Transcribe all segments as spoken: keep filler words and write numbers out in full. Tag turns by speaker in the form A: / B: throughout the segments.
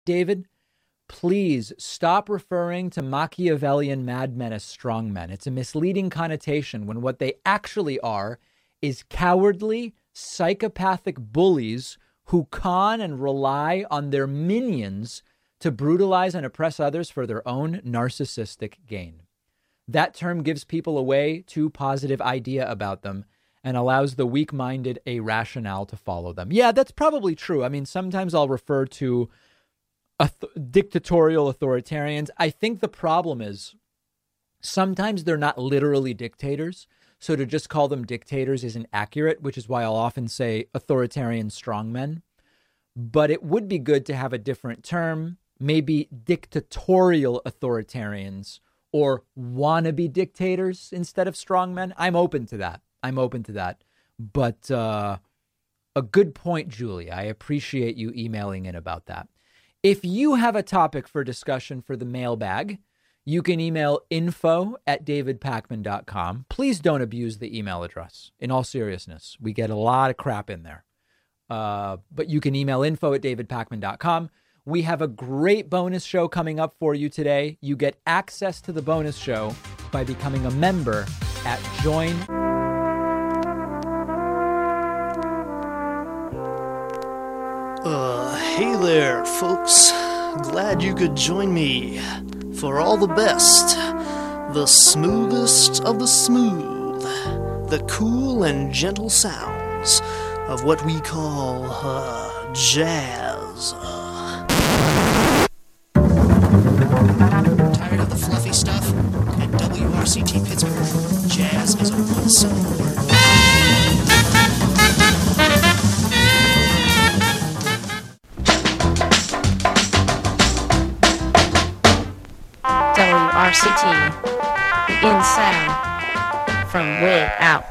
A: David, please stop referring to Machiavellian madmen as strongmen. It's a misleading connotation when what they actually are is cowardly, psychopathic bullies who con and rely on their minions to brutalize and oppress others for their own narcissistic gain. That term gives people a way too positive idea about them and allows the weak-minded a rationale to follow them. Yeah, that's probably true. I mean, sometimes I'll refer to auth- dictatorial authoritarians. I think the problem is sometimes they're not literally dictators. So to just call them dictators isn't accurate, which is why I'll often say authoritarian strongmen. But it would be good to have a different term, maybe dictatorial authoritarians or wannabe dictators instead of strongmen. I'm open to that. I'm open to that. But uh, a good point, Julie. I appreciate you emailing in about that. If you have a topic for discussion for the mailbag, you can email info at david pakman dot com. Please don't abuse the email address. In all seriousness, we get a lot of crap in there. Uh, but you can email info at david pakman dot com. We have a great bonus show coming up for you today. You get access to the bonus show by becoming a member at Join.
B: Uh, hey there, folks. Glad you could join me for all the best, the smoothest of the smooth, the cool and gentle sounds of what we call, uh, jazz. Uh. Tired of the fluffy stuff? At W R C T Pittsburgh, jazz is a one-syllable word.
C: W R C T, the in sound from way out.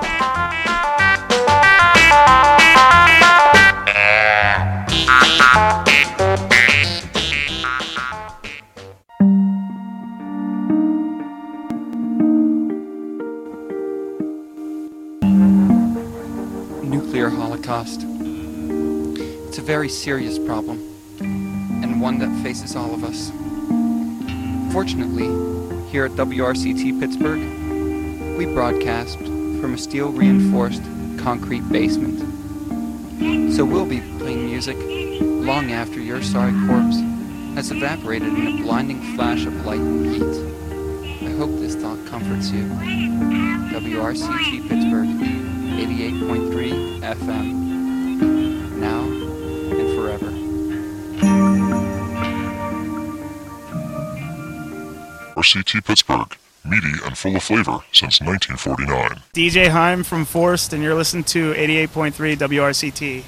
D: Nuclear holocaust. It's a very serious problem, and one that faces all of us. Fortunately, here at W R C T Pittsburgh, we broadcast from a steel-reinforced concrete basement. So we'll be playing music long after your sorry corpse has evaporated in a blinding flash of light and heat. I hope this thought comforts you. W R C T Pittsburgh, eighty-eight point three F M. Now and forever.
E: W R C T Pittsburgh, meaty and full of flavor since nineteen forty-nine.
F: D J Heim from Forst, and you're listening to eighty-eight point three W R C T.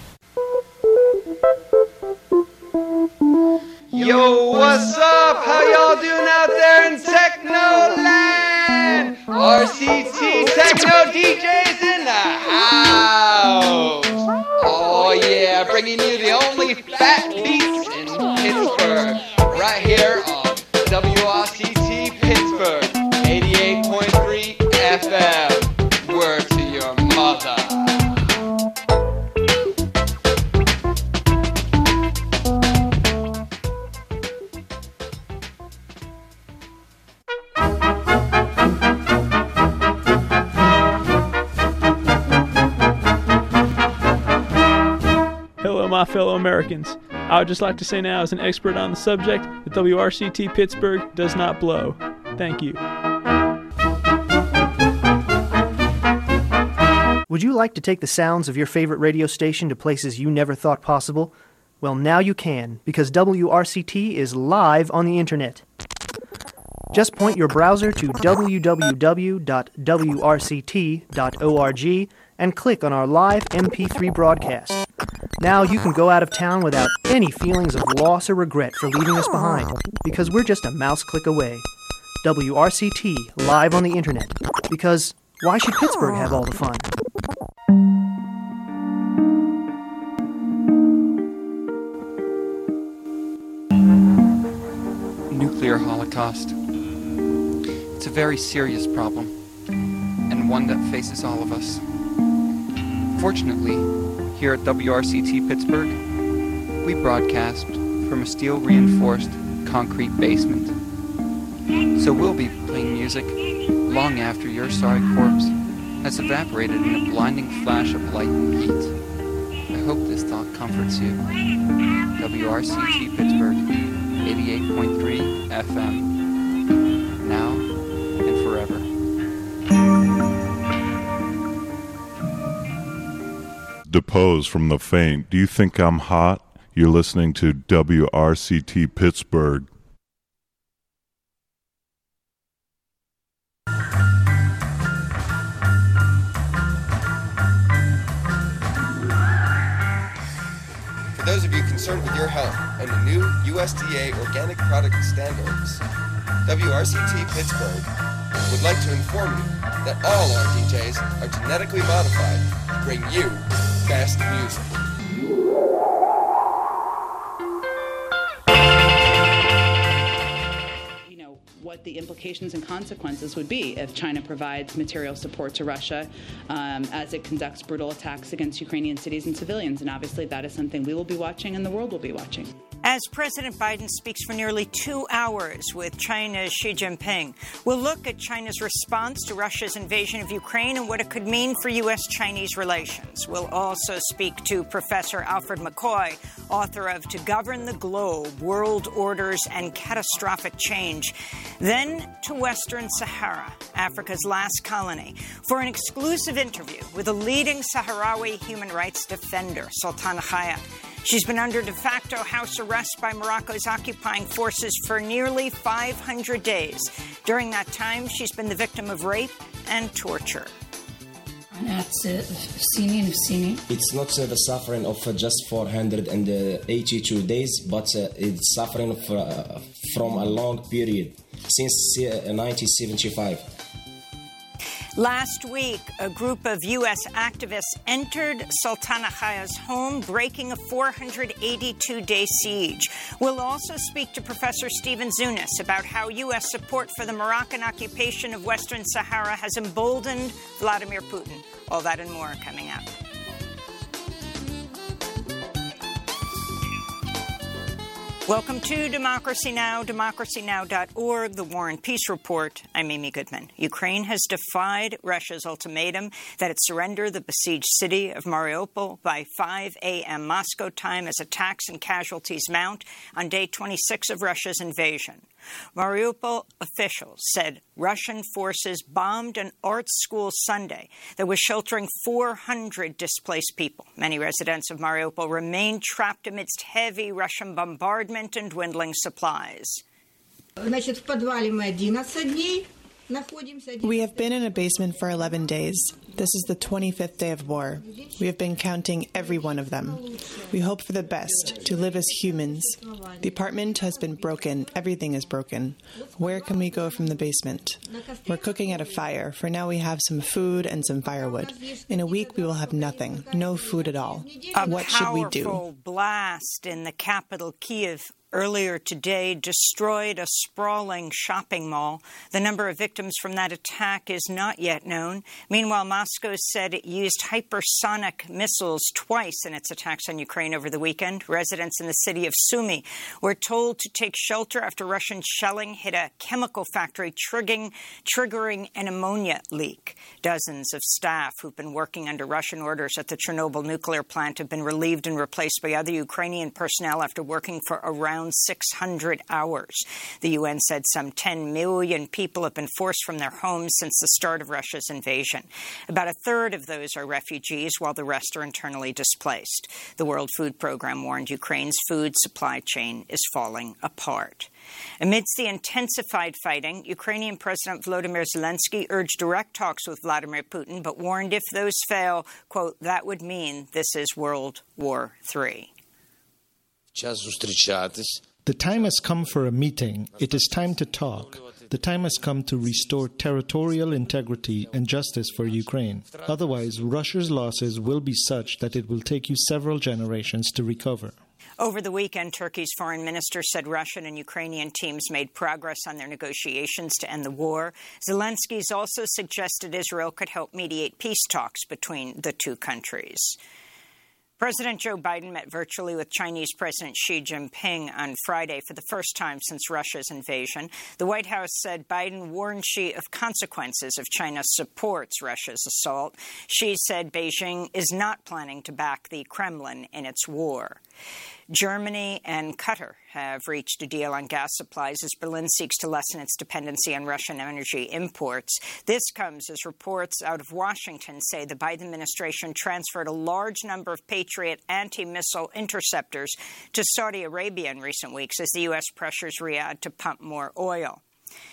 G: Yo, what's up? How y'all doing out there in Techno Land? R C T Techno D Js in the house. Oh yeah, bringing you the only fat beats in Pittsburgh, right here on W R C T Pittsburgh, eighty-eight point three F M. Word to your mother.
H: Hello, my fellow Americans. I would just like to say now, as an expert on the subject, that W R C T Pittsburgh does not blow. Thank you.
B: Would you like to take the sounds of your favorite radio station to places you never thought possible? Well, now you can, because W R C T is live on the internet. Just point your browser to w w w dot w r c t dot org and click on our live M P three broadcast. Now you can go out of town without any feelings of loss or regret for leaving us behind, because we're just a mouse click away. W R C T, live on the internet. Because why should Pittsburgh have all the fun?
D: Nuclear holocaust. It's a very serious problem, and one that faces all of us. Fortunately, here at W R C T Pittsburgh, we broadcast from a steel-reinforced concrete basement. So we'll be playing music long after your sorry corpse has evaporated in a blinding flash of light and heat. I hope this thought comforts you. W R C T Pittsburgh, eighty-eight point three F M, now and forever.
E: Depose from the faint. Do you think I'm hot? You're listening to W R C T Pittsburgh.
I: For those of you concerned with your health and the new U S D A organic product standards, W R C T Pittsburgh would like to inform you that all our D Js are genetically modified to bring you best music.
J: What the implications and consequences would be if China provides material support to Russia um, as it conducts brutal attacks against Ukrainian cities and civilians. And obviously that is something we will be watching and the world will be watching.
K: As President Biden speaks for nearly two hours with China's Xi Jinping, we'll look at China's response to Russia's invasion of Ukraine and what it could mean for U S Chinese relations. We'll also speak to Professor Alfred McCoy, author of To Govern the Globe, World Orders and Catastrophic Change. Then to Western Sahara, Africa's last colony, for an exclusive interview with a leading Sahrawi human rights defender, Sultana Khaya. She's been under de facto house arrest by Morocco's occupying forces for nearly five hundred days. During that time, she's been the victim of rape and torture.
L: It's not uh, the suffering of uh, just four hundred eighty-two days, but uh, it's suffering for, uh, from a long period, since uh, nineteen seventy-five.
K: Last week, a group of U S activists entered Sultana Khaya's home, breaking a four hundred eighty-two day siege. We'll also speak to Professor Stephen Zunis about how U S support for the Moroccan occupation of Western Sahara has emboldened Vladimir Putin. All that and more coming up. Welcome to Democracy Now!, democracy now dot org, the War and Peace Report. I'm Amy Goodman. Ukraine has defied Russia's ultimatum that it surrender the besieged city of Mariupol by five a.m. Moscow time as attacks and casualties mount on day twenty-six of Russia's invasion. Mariupol officials said Russian forces bombed an art school Sunday that was sheltering four hundred displaced people. Many residents of Mariupol remain trapped amidst heavy Russian bombardment and dwindling supplies.
M: We have been in a basement for eleven days. This is the twenty-fifth day of war. We have been counting every one of them. We hope for the best, to live as humans. The apartment has been broken. Everything is broken. Where can we go from the basement? We're cooking at a fire. For now we have some food and some firewood. In a week we will have nothing. No food at all.
K: A
M: what should we do?
K: powerful blast in the capital, Kyiv, earlier today destroyed a sprawling shopping mall. The number of victims from that attack is not yet known. Meanwhile, Moscow said it used hypersonic missiles twice in its attacks on Ukraine over the weekend. Residents in the city of Sumy were told to take shelter after Russian shelling hit a chemical factory, triggering, triggering an ammonia leak. Dozens of staff who've been working under Russian orders at the Chernobyl nuclear plant have been relieved and replaced by other Ukrainian personnel after working for around six hundred hours. The U N said some ten million people have been forced from their homes since the start of Russia's invasion. About a third of those are refugees, while the rest are internally displaced. The World Food Program warned Ukraine's food supply chain is falling apart. Amidst the intensified fighting, Ukrainian President Volodymyr Zelensky urged direct talks with Vladimir Putin, but warned if those fail, quote, that would mean this is World War Three.
N: The time has come for a meeting. It is time to talk. The time has come to restore territorial integrity and justice for Ukraine. Otherwise, Russia's losses will be such that it will take you several generations to recover.
K: Over the weekend, Turkey's foreign minister said Russian and Ukrainian teams made progress on their negotiations to end the war. Zelensky's also suggested Israel could help mediate peace talks between the two countries. President Joe Biden met virtually with Chinese President Xi Jinping on Friday for the first time since Russia's invasion. The White House said Biden warned Xi of consequences if China supports Russia's assault. Xi said Beijing is not planning to back the Kremlin in its war. Germany and Qatar have reached a deal on gas supplies as Berlin seeks to lessen its dependency on Russian energy imports. This comes as reports out of Washington say the Biden administration transferred a large number of Patriot anti-missile interceptors to Saudi Arabia in recent weeks as the U S pressures Riyadh to pump more oil.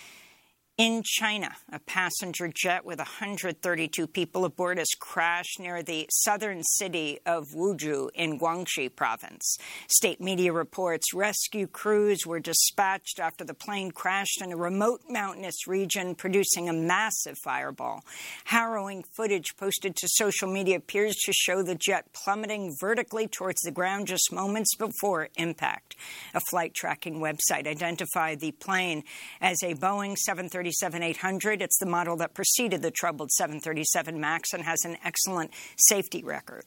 K: In China, a passenger jet with one hundred thirty-two people aboard has crashed near the southern city of Wuzhou in Guangxi province. State media reports rescue crews were dispatched after the plane crashed in a remote mountainous region, producing a massive fireball. Harrowing footage posted to social media appears to show the jet plummeting vertically towards the ground just moments before impact. A flight tracking website identified the plane as a Boeing seven thirty-seven eight hundred. It's the model that preceded the troubled seven thirty-seven MAX and has an excellent safety record.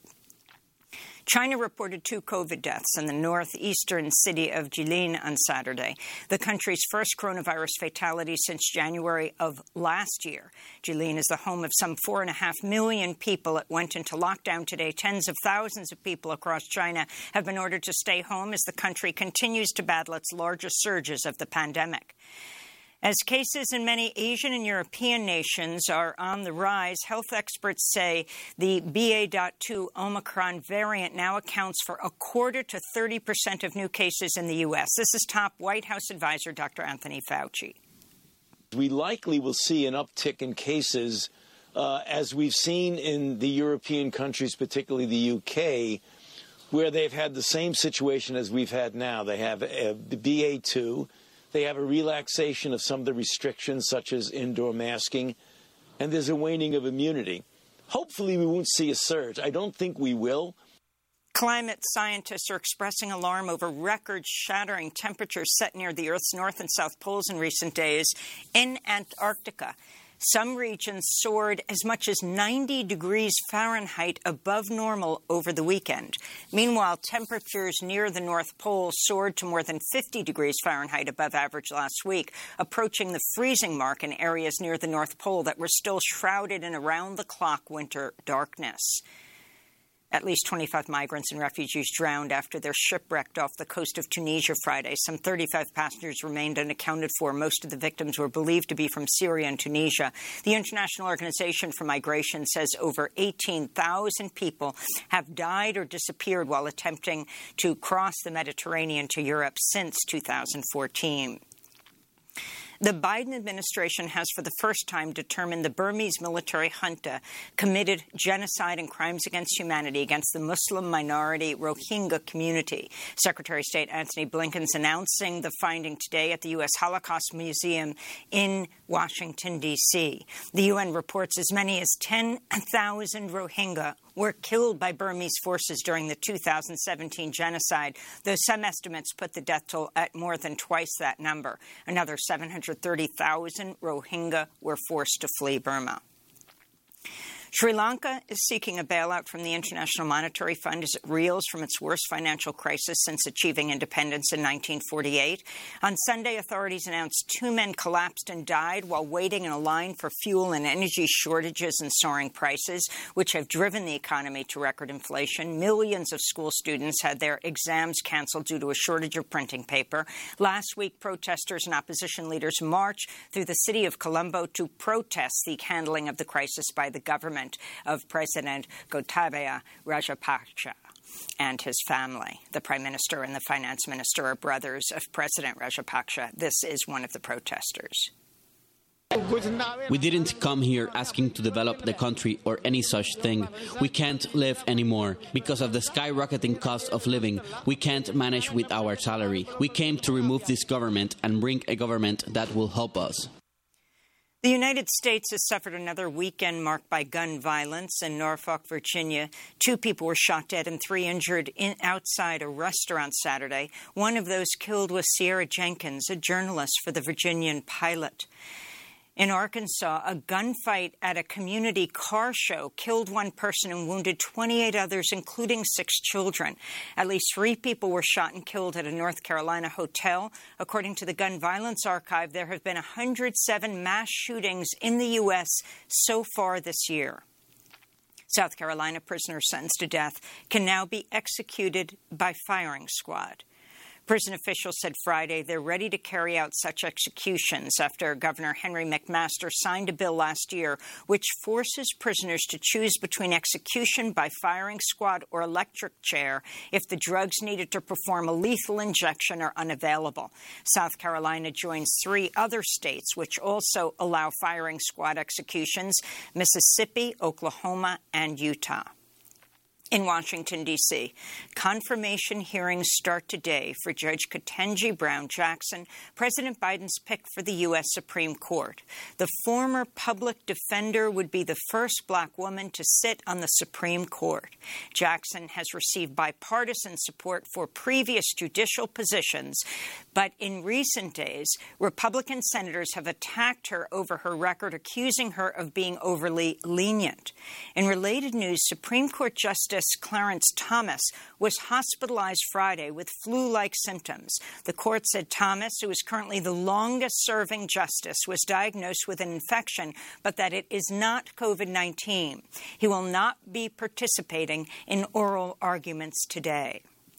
K: China reported two COVID deaths in the northeastern city of Jilin on Saturday, the country's first coronavirus fatality since January of last year. Jilin is the home of some four and a half million people. It went into lockdown today. Tens of thousands of people across China have been ordered to stay home as the country continues to battle its largest surges of the pandemic. As cases in many Asian and European nations are on the rise, health experts say the B A two Omicron variant now accounts for a quarter to thirty percent of new cases in the U S. This is top White House advisor Doctor Anthony Fauci.
O: We likely will see an uptick in cases, uh, as we've seen in the European countries, particularly the U K, where they've had the same situation as we've had now. They have uh, the B A two. They have a relaxation of some of the restrictions, such as indoor masking, and there's a waning of immunity. Hopefully we won't see a surge. I don't think we will.
K: Climate scientists are expressing alarm over record-shattering temperatures set near the Earth's north and south poles in recent days. In Antarctica, some regions soared as much as ninety degrees Fahrenheit above normal over the weekend. Meanwhile, temperatures near the North Pole soared to more than fifty degrees Fahrenheit above average last week, approaching the freezing mark in areas near the North Pole that were still shrouded in around-the-clock winter darkness. At least twenty-five migrants and refugees drowned after their shipwrecked off the coast of Tunisia Friday. Some thirty-five passengers remained unaccounted for. Most of the victims were believed to be from Syria and Tunisia. The International Organization for Migration says over eighteen thousand people have died or disappeared while attempting to cross the Mediterranean to Europe since two thousand fourteen. The Biden administration has for the first time determined the Burmese military junta committed genocide and crimes against humanity against the Muslim minority Rohingya community. Secretary of State Antony Blinken is announcing the finding today at the U S Holocaust Museum in Washington, D C The U N reports as many as ten thousand Rohingya were killed by Burmese forces during the two thousand seventeen genocide, though some estimates put the death toll at more than twice that number. Another seven hundred thirty thousand Rohingya were forced to flee Burma. Sri Lanka is seeking a bailout from the International Monetary Fund as it reels from its worst financial crisis since achieving independence in nineteen forty-eight. On Sunday, authorities announced two men collapsed and died while waiting in a line for fuel and energy shortages and soaring prices, which have driven the economy to record inflation. Millions of school students had their exams canceled due to a shortage of printing paper. Last week, protesters and opposition leaders marched through the city of Colombo to protest the handling of the crisis by the government of President Gotabaya Rajapaksa and his family. The Prime Minister and the Finance Minister are brothers of President Rajapaksa. This is one of the protesters.
P: We didn't come here asking to develop the country or any such thing. We can't live anymore. Because of the skyrocketing cost of living, we can't manage with our salary. We came to remove this government and bring a government that will help us.
K: The United States has suffered another weekend marked by gun violence in Norfolk, Virginia. Two people were shot dead and three injured in, outside a restaurant Saturday. One of those killed was Sierra Jenkins, a journalist for the Virginian Pilot. In Arkansas, a gunfight at a community car show killed one person and wounded twenty-eight others, including six children. At least three people were shot and killed at a North Carolina hotel. According to the Gun Violence Archive, there have been one hundred seven mass shootings in the U S so far this year. South Carolina prisoners sentenced to death can now be executed by firing squad. Prison officials said Friday they're ready to carry out such executions after Governor Henry McMaster signed a bill last year which forces prisoners to choose between execution by firing squad or electric chair if the drugs needed to perform a lethal injection are unavailable. South Carolina joins three other states which also allow firing squad executions: Mississippi, Oklahoma, and Utah. In Washington, D C, confirmation hearings start today for Judge Ketanji Brown Jackson, President Biden's pick for the U S Supreme Court. The former public defender would be the first black woman to sit on the Supreme Court. Jackson has received bipartisan support for previous judicial positions, but in recent days, Republican senators have attacked her over her record, accusing her of being overly lenient. In related news, Supreme Court Justice Clarence Thomas was hospitalized Friday with flu-like symptoms. The court said Thomas, who is currently the longest-serving justice, was diagnosed with an infection, but that it is not COVID nineteen. He will not be participating in oral arguments today.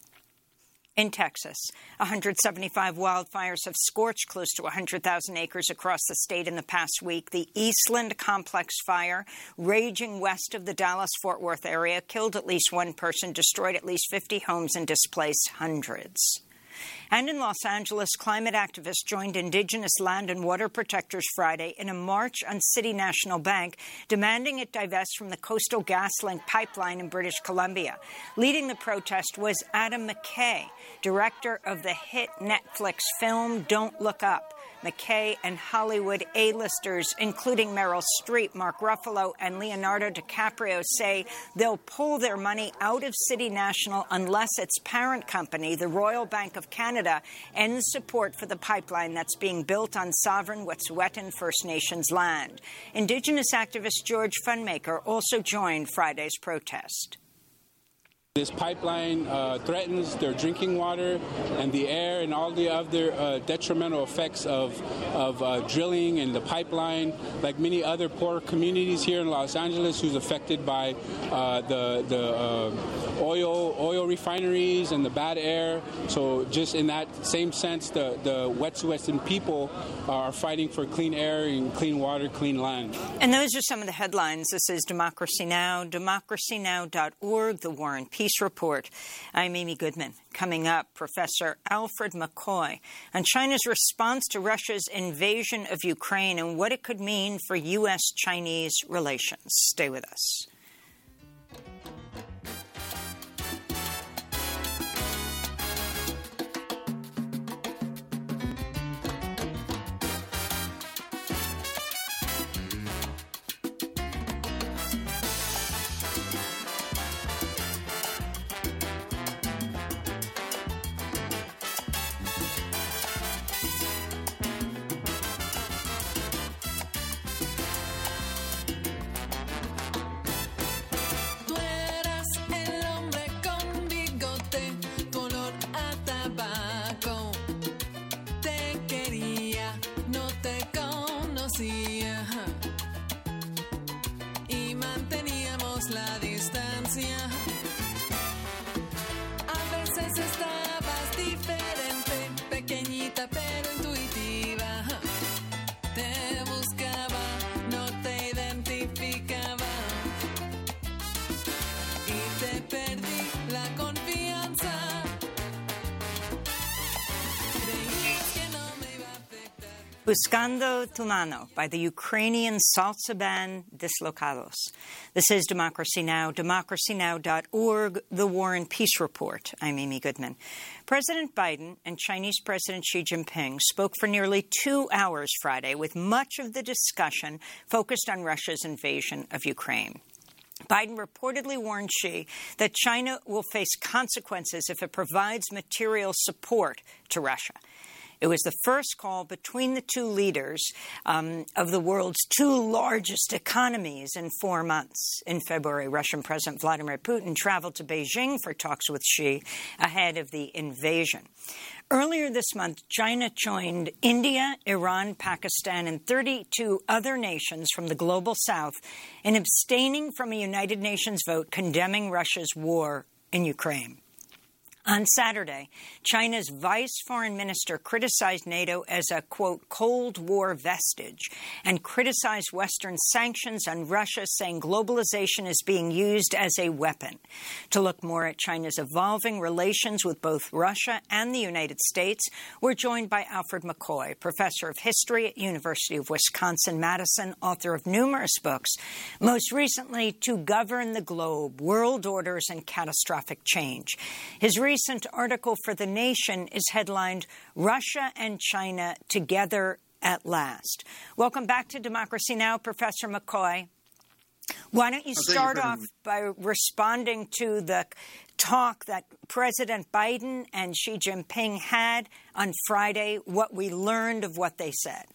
K: In Texas, one hundred seventy-five wildfires have scorched close to one hundred thousand acres across the state in the past week. The Eastland Complex fire, raging west of the Dallas-Fort Worth area, killed at least one person, destroyed at least fifty homes, and displaced hundreds. And in Los Angeles, climate activists joined indigenous land and water protectors Friday in a march on City National Bank, demanding it divest from the Coastal GasLink pipeline in British Columbia. Leading the protest was Adam McKay, director of the hit Netflix film Don't Look Up. McKay and Hollywood A-listers, including Meryl Streep, Mark Ruffalo, and Leonardo DiCaprio, say they'll pull their money out of City National unless its parent company, the Royal Bank of Canada, ends support for the pipeline that's being built on sovereign Wet'suwet'en First Nations land. Indigenous activist George Funmaker also joined Friday's protest.
Q: This pipeline uh, threatens their drinking water and the air and all the other uh, detrimental effects of, of uh, drilling and the pipeline, like many other poor communities here in Los Angeles who's affected by uh, the, the uh, oil oil refineries and the bad air. So just in that same sense, the, the Wet'suwet'en people are fighting for clean air and clean water, clean land.
K: And those are some of the headlines. This is Democracy Now!, democracy now dot org, The War and Peace Report. I'm Amy Goodman. Coming up, Professor Alfred McCoy on China's response to Russia's invasion of Ukraine and what it could mean for U S Chinese relations. Stay with us. Buscando tu Mano by the Ukrainian Salsa band Dislocados. This is Democracy Now!, democracy now dot org, The War and Peace Report. I'm Amy Goodman. President Biden and Chinese President Xi Jinping spoke for nearly two hours Friday, with much of the discussion focused on Russia's invasion of Ukraine. Biden reportedly warned Xi that China will face consequences if it provides material support to Russia. It was the first call between the two leaders um, of the world's two largest economies in four months. In February, Russian President Vladimir Putin traveled to Beijing for talks with Xi ahead of the invasion. Earlier this month, China joined India, Iran, Pakistan, and thirty-two other nations from the global south in abstaining from a United Nations vote condemning Russia's war in Ukraine. On Saturday, China's vice foreign minister criticized NATO as a, quote, Cold War vestige and criticized Western sanctions on Russia, saying globalization is being used as a weapon. To look more at China's evolving relations with both Russia and the United States, we're joined by Alfred McCoy, professor of history at University of Wisconsin-Madison, author of numerous books, most recently To Govern the Globe, World Orders and Catastrophic Change. His recent article for The Nation is headlined, Russia and China Together at Last. Welcome back to Democracy Now!, Professor McCoy. Why don't you start off by responding to the talk that President Biden and Xi Jinping had on Friday, what we learned of what they said?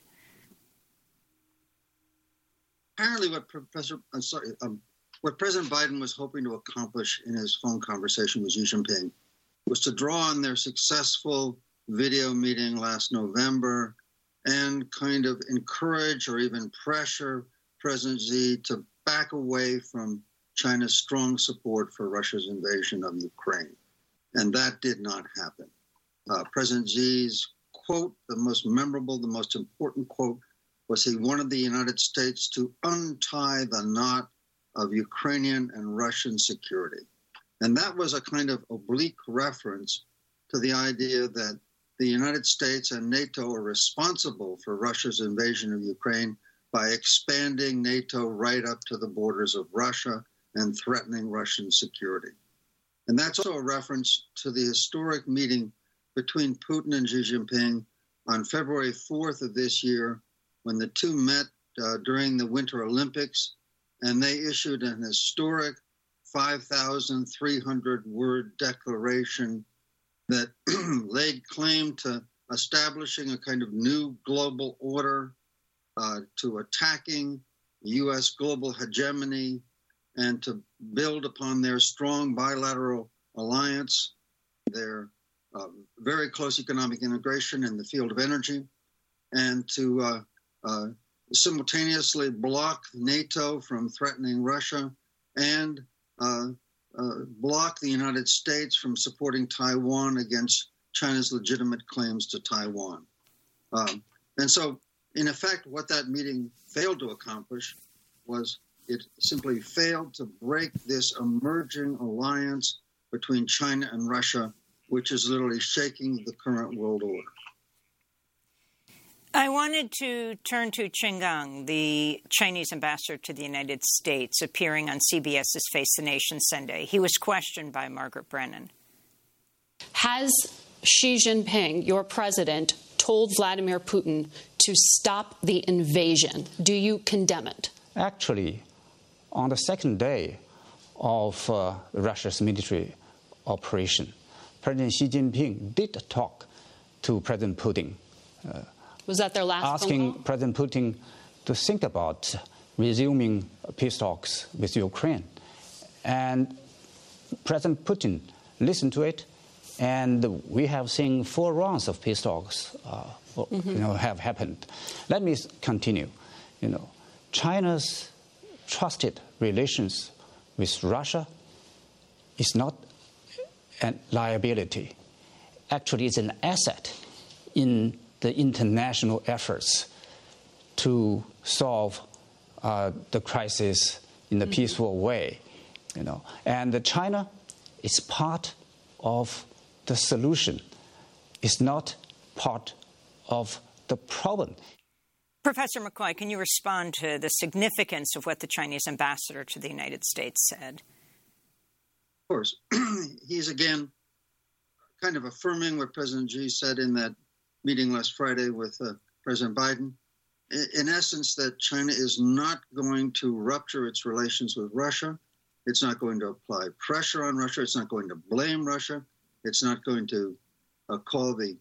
R: Apparently what Professor, I'm sorry, um, what President Biden was hoping to accomplish in his phone conversation with Xi Jinping was to draw on their successful video meeting last November and kind of encourage or even pressure President Xi to back away from China's strong support for Russia's invasion of Ukraine. And that did not happen. Uh, President Xi's quote, the most memorable, the most important quote, was he wanted the United States to untie the knot of Ukrainian and Russian security. And that was a kind of oblique reference to the idea that the United States and NATO are responsible for Russia's invasion of Ukraine by expanding NATO right up to the borders of Russia and threatening Russian security. And that's also a reference to the historic meeting between Putin and Xi Jinping on February fourth of this year, when the two met uh, during the Winter Olympics, and they issued an historic five thousand three hundred word declaration that laid claim to establishing a kind of new global order, uh, to attacking U S global hegemony, and to build upon their strong bilateral alliance, their uh, very close economic integration in the field of energy, and to uh, uh, simultaneously block NATO from threatening Russia and Uh, uh, block the United States from supporting Taiwan against China's legitimate claims to Taiwan. Um, and so, in effect, what that meeting failed to accomplish was it simply failed to break this emerging alliance between China and Russia, which is literally shaking the current world order.
K: I wanted to turn to Qin Gang, the Chinese ambassador to the United States, appearing on CBS's Face the Nation Sunday. He was questioned by Margaret Brennan.
S: Has Xi Jinping, your president, told Vladimir Putin to stop the invasion? Do you condemn it?
T: Actually, on the second day of uh, Russia's military operation, President Xi Jinping did talk to President Putin. Uh,
S: Was that their last
T: asking
S: phone call?
T: President Putin to think about resuming peace talks with Ukraine. And President Putin listened to it, and we have seen four rounds of peace talks uh, mm-hmm. you know, have happened. Let me continue. You know, China's trusted relations with Russia is not a liability. Actually, it's an asset in the international efforts to solve uh, the crisis in a mm-hmm. peaceful way, you know. And China is part of the solution. It's not part of the problem.
K: Professor McCoy, can you respond to the significance of what the Chinese ambassador to the United States said?
R: Of course. He's again kind of affirming what President Xi said in that meeting last Friday with uh, President Biden. In essence, that China is not going to rupture its relations with Russia. It's not going to apply pressure on Russia. It's not going to blame Russia. It's not going to uh, call the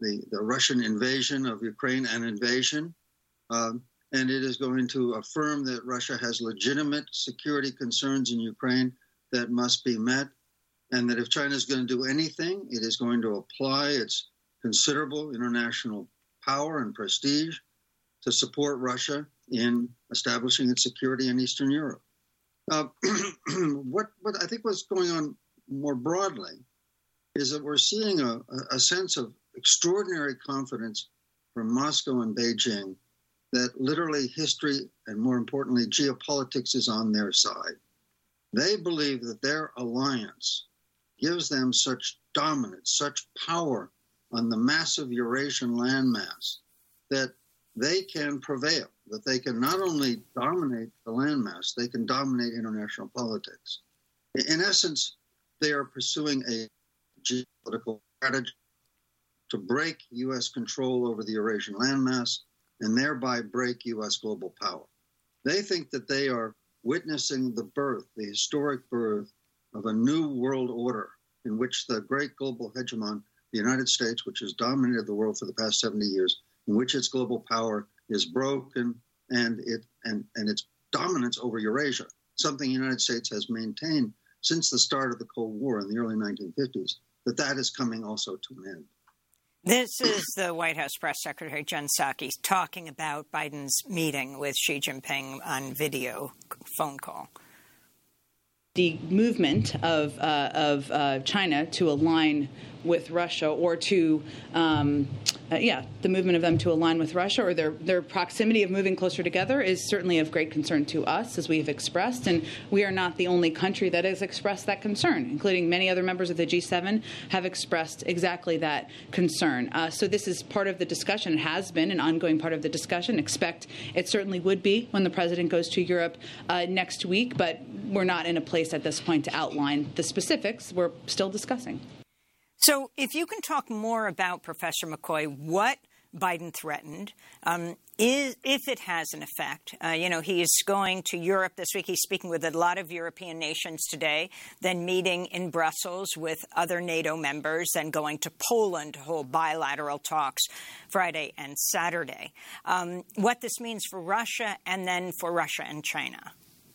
R: the, the Russian invasion of Ukraine, an invasion, um, and it is going to affirm that Russia has legitimate security concerns in Ukraine that must be met, and that if China is going to do anything, it is going to apply its considerable international power and prestige to support Russia in establishing its security in Eastern Europe. Uh, what, what I think what's going on more broadly is that we're seeing a, a sense of extraordinary confidence from Moscow and Beijing that literally history and, more importantly, geopolitics is on their side. They believe that their alliance gives them such dominance, such power on the massive Eurasian landmass that they can prevail, that they can not only dominate the landmass, they can dominate international politics. In essence, they are pursuing a geopolitical strategy to break U S control over the Eurasian landmass and thereby break U S global power. They think that they are witnessing the birth, the historic birth of a new world order in which the great global hegemon, the United States, which has dominated the world for the past seventy years, in which its global power is broken and it and, and its dominance over Eurasia, something the United States has maintained since the start of the Cold War in the early nineteen fifties, that that is coming also to an end.
K: This is the White House Press Secretary Jen Psaki talking about Biden's meeting with Xi Jinping on video phone call.
J: The movement of uh, of uh, China to align with Russia, or to, um, uh, yeah, the movement of them to align with Russia, or their their proximity of moving closer together, is certainly of great concern to us, as we have expressed. And we are not the only country that has expressed that concern, including many other members of the G seven have expressed exactly that concern. Uh, so this is part of the discussion. It has been an ongoing part of the discussion. Expect it certainly would be when the president goes to Europe uh, next week, but we're not in a place at this point to outline the specifics. We're still discussing.
K: So if you can talk more about, Professor McCoy, what Biden threatened, um, is, if it has an effect. Uh, you know, he's going to Europe this week. He's speaking with a lot of European nations today, then meeting in Brussels with other NATO members, then going to Poland to hold bilateral talks Friday and Saturday. Um, what this means for Russia, and then for Russia and China.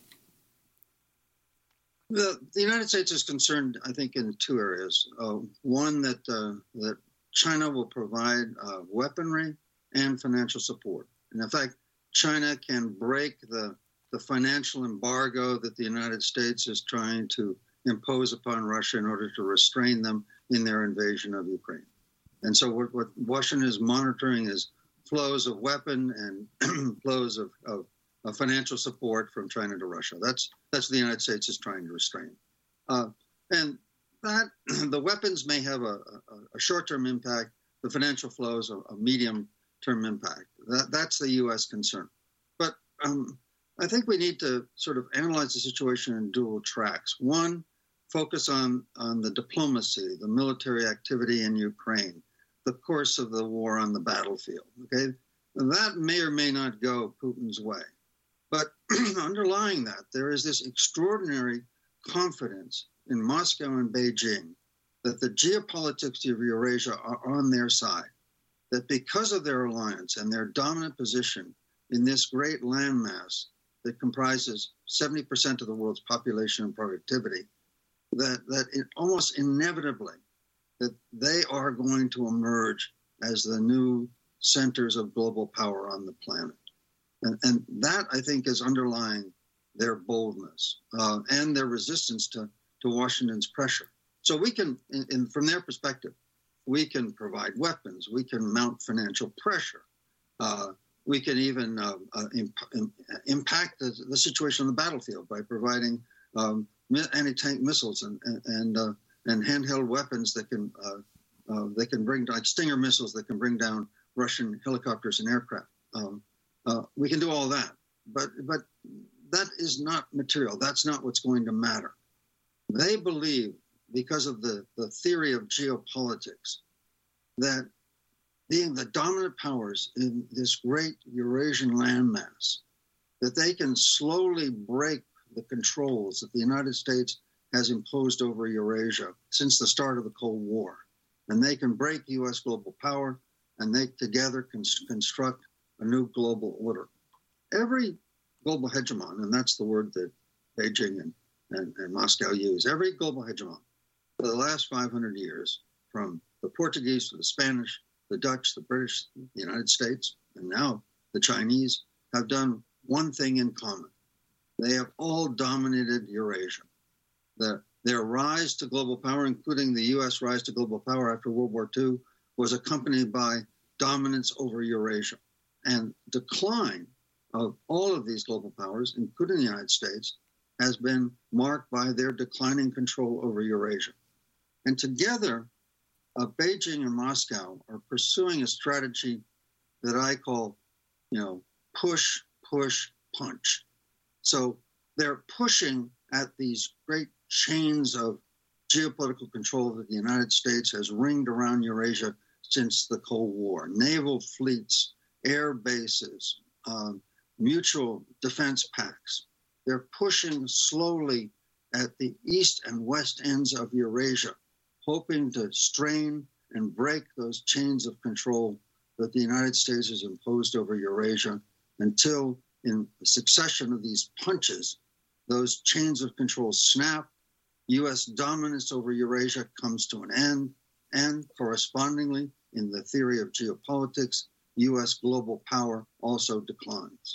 R: The, the United States is concerned, I think, in two areas. Uh, one, that uh, that China will provide uh, weaponry and financial support. And in fact, China can break the, the financial embargo that the United States is trying to impose upon Russia in order to restrain them in their invasion of Ukraine. And so what, what Washington is monitoring is flows of weapon and flows of, of Uh, financial support from China to Russia. That's that's what the United States is trying to restrain. Uh, and that the weapons may have a, a, a short-term impact, the financial flows a, a medium-term impact. That that's the U S concern. But um, I think we need to sort of analyze the situation in dual tracks. One, focus on, on the diplomacy, the military activity in Ukraine, the course of the war on the battlefield. Okay, that may or may not go Putin's way. But underlying that, there is this extraordinary confidence in Moscow and Beijing that the geopolitics of Eurasia are on their side, that because of their alliance and their dominant position in this great landmass that comprises seventy percent of the world's population and productivity, that, that it almost inevitably that they are going to emerge as the new centers of global power on the planet. And, and that, I think, is underlying their boldness uh, and their resistance to, to Washington's pressure. So we can, in, in, from their perspective, we can provide weapons. We can mount financial pressure. Uh, we can even uh, uh, imp- impact the, the situation on the battlefield by providing um, anti-tank missiles and and and, uh, and handheld weapons that can uh, uh, they can bring, like Stinger missiles that can bring down Russian helicopters and aircraft. Um, Uh, we can do all that, but but that is not material. That's not what's going to matter. They believe, because of the, the theory of geopolitics, that being the dominant powers in this great Eurasian landmass, that they can slowly break the controls that the United States has imposed over Eurasia since the start of the Cold War, and they can break U S global power, and they together can construct a new global order. Every global hegemon, and that's the word that Beijing and, and, and Moscow use, every global hegemon for the last five hundred years, from the Portuguese to the Spanish, the Dutch, the British, the United States, and now the Chinese, have done one thing in common. They have all dominated Eurasia. The, their rise to global power, including the U S rise to global power after World War Two, was accompanied by dominance over Eurasia. And decline of all of these global powers, including the United States, has been marked by their declining control over Eurasia. And together, uh, Beijing and Moscow are pursuing a strategy that I call, you know, push, push, punch. So they're pushing at these great chains of geopolitical control that the United States has ringed around Eurasia since the Cold War. Naval fleets, air bases, um, mutual defense pacts. They're pushing slowly at the east and west ends of Eurasia, hoping to strain and break those chains of control that the United States has imposed over Eurasia until, in a succession of these punches, those chains of control snap, U S dominance over Eurasia comes to an end, and correspondingly, in the theory of geopolitics, U S global power also declines.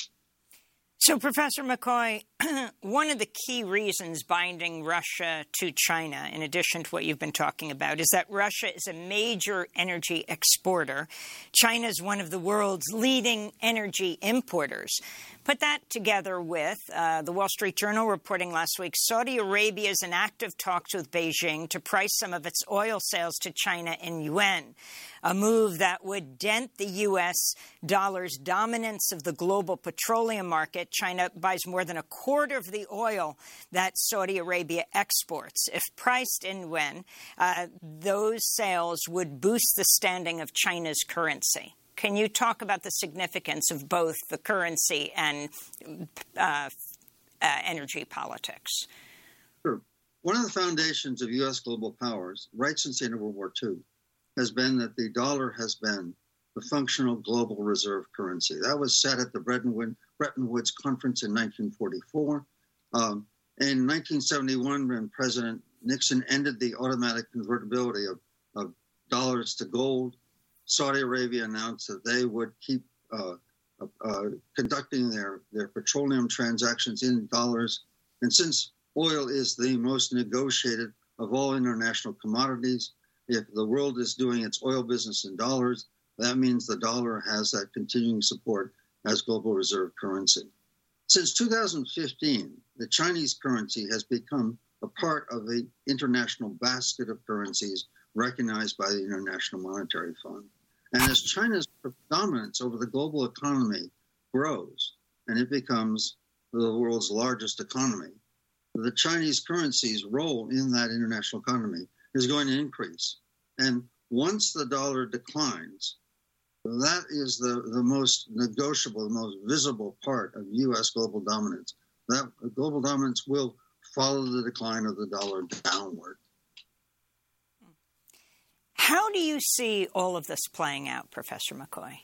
K: So, Professor McCoy, one of the key reasons binding Russia to China, in addition to what you've been talking about, is that Russia is a major energy exporter. China is one of the world's leading energy importers. Put that together with uh, the Wall Street Journal reporting last week, Saudi Arabia is in active talks with Beijing to price some of its oil sales to China in yuan, a move that would dent the U S dollar's dominance of the global petroleum market. China buys more than a quarter of the oil that Saudi Arabia exports. If priced in yuan, uh, those sales would boost the standing of China's currency. Can you talk about the significance of both the currency and uh, uh, energy politics?
R: Sure. One of the foundations of U S global powers, right since the end of World War Two, has been that the dollar has been the functional global reserve currency. That was set at the Bretton Woods Conference in nineteen forty-four. Um, in nineteen seventy-one, when President Nixon ended the automatic convertibility of, of dollars to gold, Saudi Arabia announced that they would keep uh, uh, conducting their, their petroleum transactions in dollars. And since oil is the most negotiated of all international commodities, if the world is doing its oil business in dollars, that means the dollar has that continuing support as global reserve currency. Since two thousand fifteen, the Chinese currency has become a part of the international basket of currencies recognized by the International Monetary Fund. And as China's dominance over the global economy grows, and it becomes the world's largest economy, the Chinese currency's role in that international economy is going to increase. And once the dollar declines, that is the, the most negotiable, the most visible part of U S global dominance. That global dominance will follow the decline of the dollar downward.
K: How do you see all of this playing out, Professor McCoy?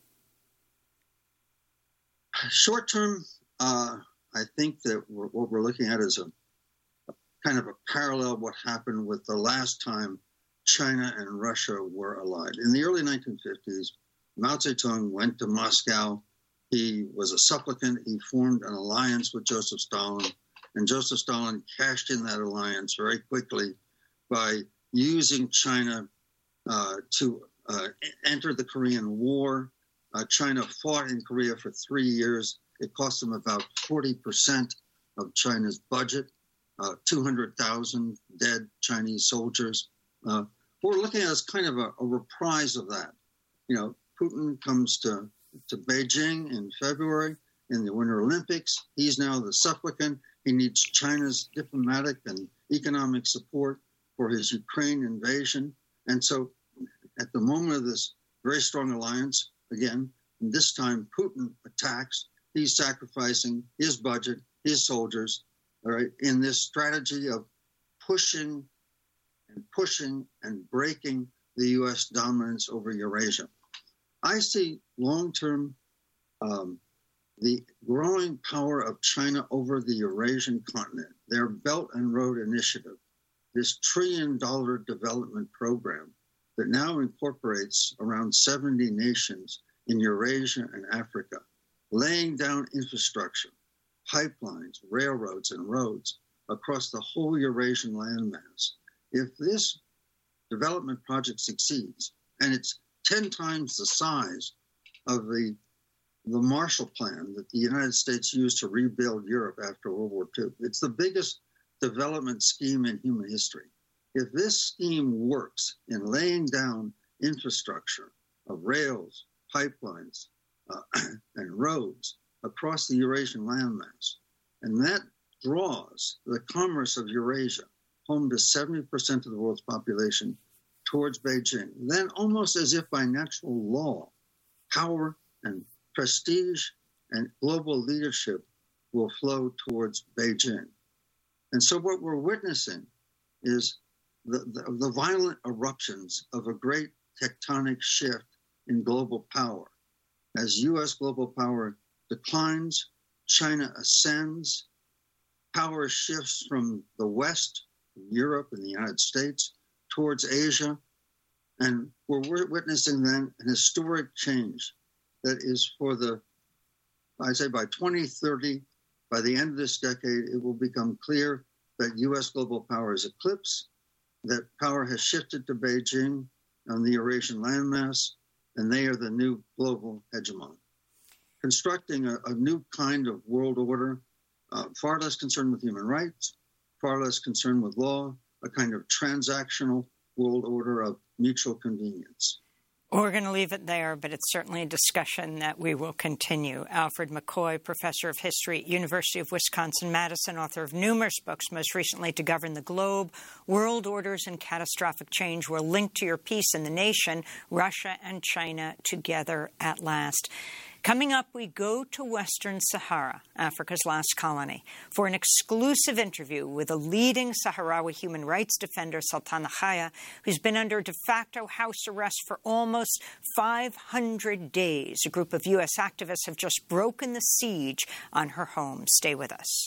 R: Short term, uh, I think that we're, what we're looking at is a, a kind of a parallel what happened with the last time China and Russia were allied. In the early nineteen fifties, Mao Zedong went to Moscow. He was a supplicant. He formed an alliance with Joseph Stalin, and Joseph Stalin cashed in that alliance very quickly by using China uh, to uh, enter the Korean War. Uh, China fought in Korea for three years. It cost them about forty percent of China's budget, uh, two hundred thousand dead Chinese soldiers. Uh, what we're looking at is kind of a, a reprise of that. You know, Putin comes to, to Beijing in February in the Winter Olympics. He's now the supplicant. He needs China's diplomatic and economic support for his Ukraine invasion. And so at the moment of this very strong alliance, again, this time Putin attacks. He's sacrificing his budget, his soldiers, all right, in this strategy of pushing and pushing and breaking the U S dominance over Eurasia. I see long-term um, the growing power of China over the Eurasian continent, their Belt and Road Initiative, this trillion dollar development program that now incorporates around seventy nations in Eurasia and Africa, laying down infrastructure, pipelines, railroads, and roads across the whole Eurasian landmass. If this development project succeeds, and it's ten times the size of the, the Marshall Plan that the United States used to rebuild Europe after World War Two, it's the biggest development scheme in human history. If this scheme works in laying down infrastructure of rails, pipelines, uh, and roads across the Eurasian landmass, and that draws the commerce of Eurasia, home to seventy percent of the world's population, towards Beijing, then almost as if by natural law, power and prestige and global leadership will flow towards Beijing. And so what we're witnessing is the, the, the violent eruptions of a great tectonic shift in global power. As U S global power declines, China ascends, power shifts from the West, Europe and the United States, towards Asia. And we're witnessing then an historic change that is for the, I say by twenty thirty, by the end of this decade, it will become clear that U S global power is eclipsed, that power has shifted to Beijing on the Eurasian landmass, and they are the new global hegemon. Constructing a, a new kind of world order, uh, far less concerned with human rights, far less concerned with law, a kind of transactional world order of mutual convenience.
K: We're going to leave it there, but it's certainly a discussion that we will continue. Alfred McCoy, professor of history at University of Wisconsin-Madison, author of numerous books, most recently To Govern the Globe, World Orders and Catastrophic Change. We're linked to your piece in The Nation, Russia and China Together at Last. Coming up, we go to Western Sahara, Africa's last colony, for an exclusive interview with a leading Sahrawi human rights defender, Sultana Khaya, who's been under de facto house arrest for almost five hundred days. A group of U S activists have just broken the siege on her home. Stay with us.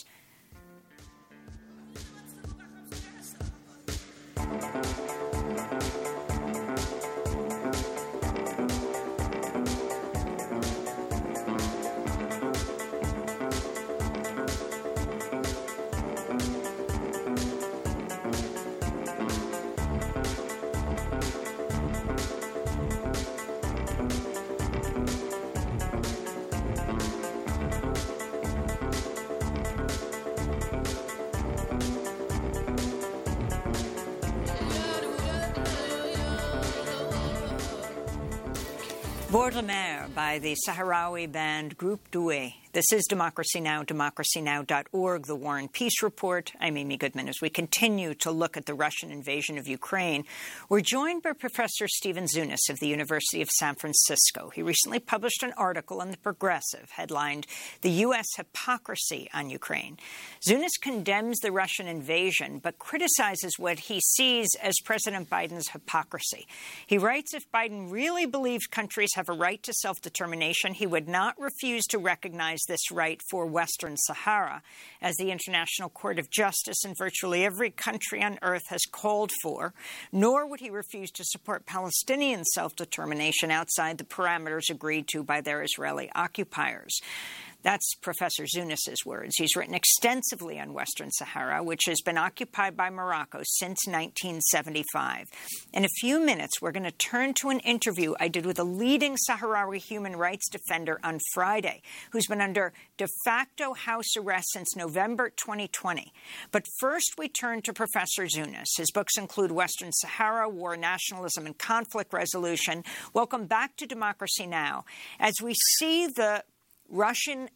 K: Bord la Mer by the Sahrawi band Groupe Douai. This is Democracy Now!, democracy now dot org, the War and Peace Report. I'm Amy Goodman. As we continue to look at the Russian invasion of Ukraine, we're joined by Professor Stephen Zunis of the University of San Francisco. He recently published an article in The Progressive headlined, The U S Hypocrisy on Ukraine. Zunis condemns the Russian invasion, but criticizes what he sees as President Biden's hypocrisy. He writes, if Biden really believed countries have a right to self-determination, he would not refuse to recognize this right for Western Sahara, as the International Court of Justice in virtually every country on earth has called for, nor would he refuse to support Palestinian self-determination outside the parameters agreed to by their Israeli occupiers. That's Professor Zunis's words. He's written extensively on Western Sahara, which has been occupied by Morocco since nineteen seventy-five. In a few minutes, we're going to turn to an interview I did with a leading Sahrawi human rights defender on Friday, who's been under de facto house arrest since November twenty twenty. But first, we turn to Professor Zunis. His books include Western Sahara, War, Nationalism, and Conflict Resolution. Welcome back to Democracy Now! As we see the Russian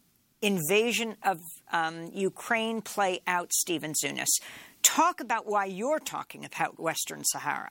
K: invasion of um, Ukraine play out, Stephen Zunis, talk about why you're talking about Western Sahara.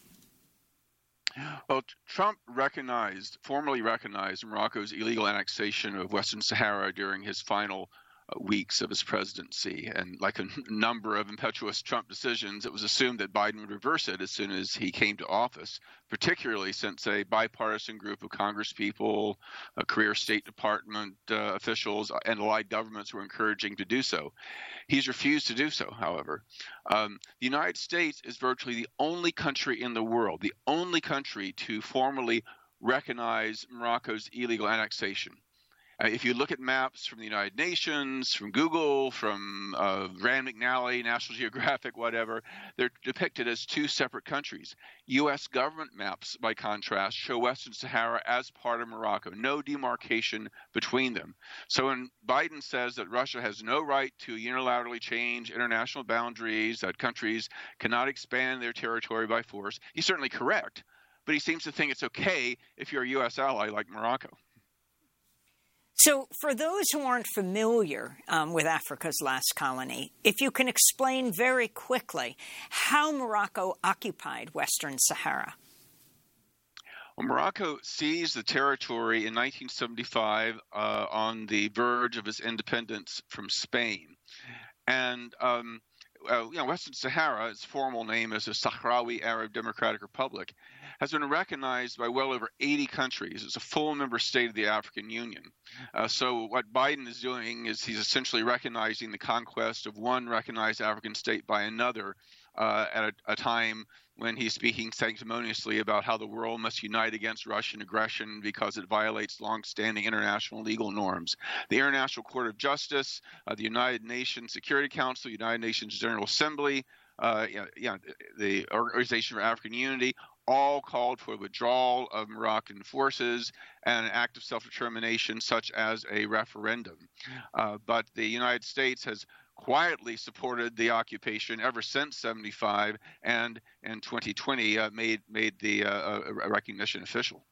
U: Well, Trump recognized, formally recognized Morocco's illegal annexation of Western Sahara during his final weeks of his presidency. And like a number of impetuous Trump decisions, it was assumed that Biden would reverse it as soon as he came to office, particularly since a bipartisan group of congresspeople, uh, career State Department uh, officials, and allied governments were encouraging to do so. He's refused to do so, however. Um, the United States is virtually the only country in the world, the only country to formally recognize Morocco's illegal annexation. Uh, if you look at maps from the United Nations, from Google, from uh, Rand McNally, National Geographic, whatever, they're depicted as two separate countries. U S government maps, by contrast, show Western Sahara as part of Morocco, no demarcation between them. So when Biden says that Russia has no right to unilaterally change international boundaries, that countries cannot expand their territory by force, he's certainly correct, but he seems to think it's okay if you're a U S ally like Morocco.
K: So for those who aren't familiar um, with Africa's last colony, if you can explain very quickly how Morocco occupied Western Sahara.
U: Well, Morocco seized the territory in nineteen seventy-five uh, on the verge of its independence from Spain. And um, uh, you know, Western Sahara, its formal name is the Sahrawi Arab Democratic Republic, has been recognized by well over eighty countries. It's a full member state of the African Union. Uh, so what Biden is doing is he's essentially recognizing the conquest of one recognized African state by another uh, at a, a time when he's speaking sanctimoniously about how the world must unite against Russian aggression because it violates longstanding international legal norms. The International Court of Justice, uh, the United Nations Security Council, the United Nations General Assembly, uh, yeah, yeah, the Organization for African Unity, all called for withdrawal of Moroccan forces and an act of self-determination such as a referendum. Uh, but the United States has quietly supported the occupation ever since seventy-five, and in twenty twenty uh, made made the uh, recognition official.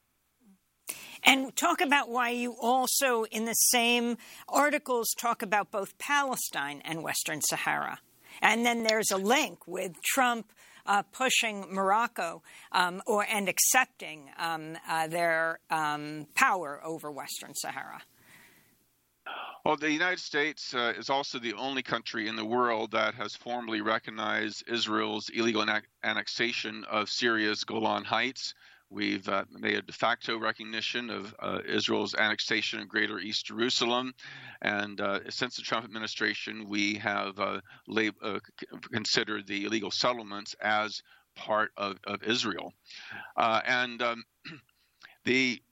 K: And talk about why you also, in the same articles, talk about both Palestine and Western Sahara. And then there's a link with Trump uh, pushing Morocco um, or and accepting um, uh, their um, power over Western Sahara.
U: Well, the United States uh, is also the only country in the world that has formally recognized Israel's illegal annex- annexation of Syria's Golan Heights. We've uh, made a de facto recognition of uh, Israel's annexation of Greater East Jerusalem. And uh, since the Trump administration, we have uh, lab- uh, c- considered the illegal settlements as part of, of Israel. Uh, and um, the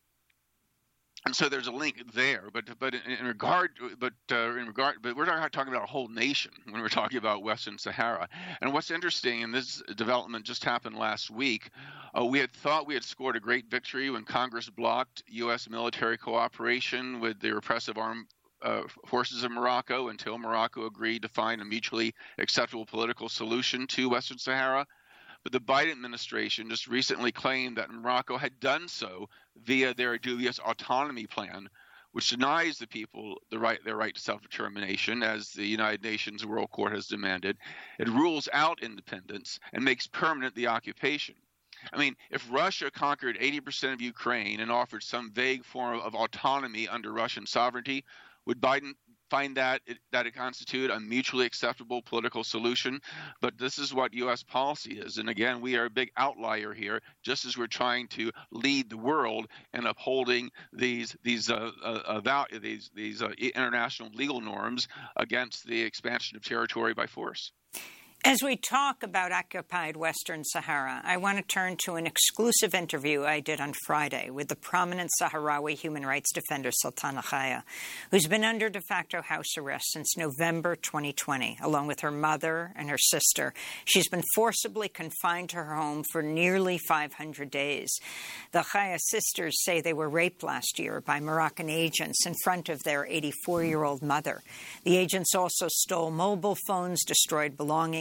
U: And so there's a link there, but but in, in regard, but uh, in regard, but we're not talking about a whole nation when we're talking about Western Sahara. And what's interesting, and this development just happened last week, uh, we had thought we had scored a great victory when Congress blocked U S military cooperation with the repressive armed uh, forces of Morocco until Morocco agreed to find a mutually acceptable political solution to Western Sahara. But the Biden administration just recently claimed that Morocco had done so via their dubious autonomy plan, which denies the people the right, their right to self-determination, as the United Nations World Court has demanded. It rules out independence and makes permanent the occupation. I mean, if Russia conquered eighty percent of Ukraine and offered some vague form of autonomy under Russian sovereignty, would Biden find that it, that it constitute a mutually acceptable political solution? But this is what U S policy is. And again, we are a big outlier here, just as we're trying to lead the world in upholding these these uh, uh, val- these these uh, international legal norms against the expansion of territory by force.
K: As we talk about occupied Western Sahara, I want to turn to an exclusive interview I did on Friday with the prominent Sahrawi human rights defender Sultana Khaya, who's been under de facto house arrest since November twenty twenty, along with her mother and her sister. She's been forcibly confined to her home for nearly five hundred days. The Khaya sisters say they were raped last year by Moroccan agents in front of their eighty-four-year-old mother. The agents also stole mobile phones, destroyed belongings,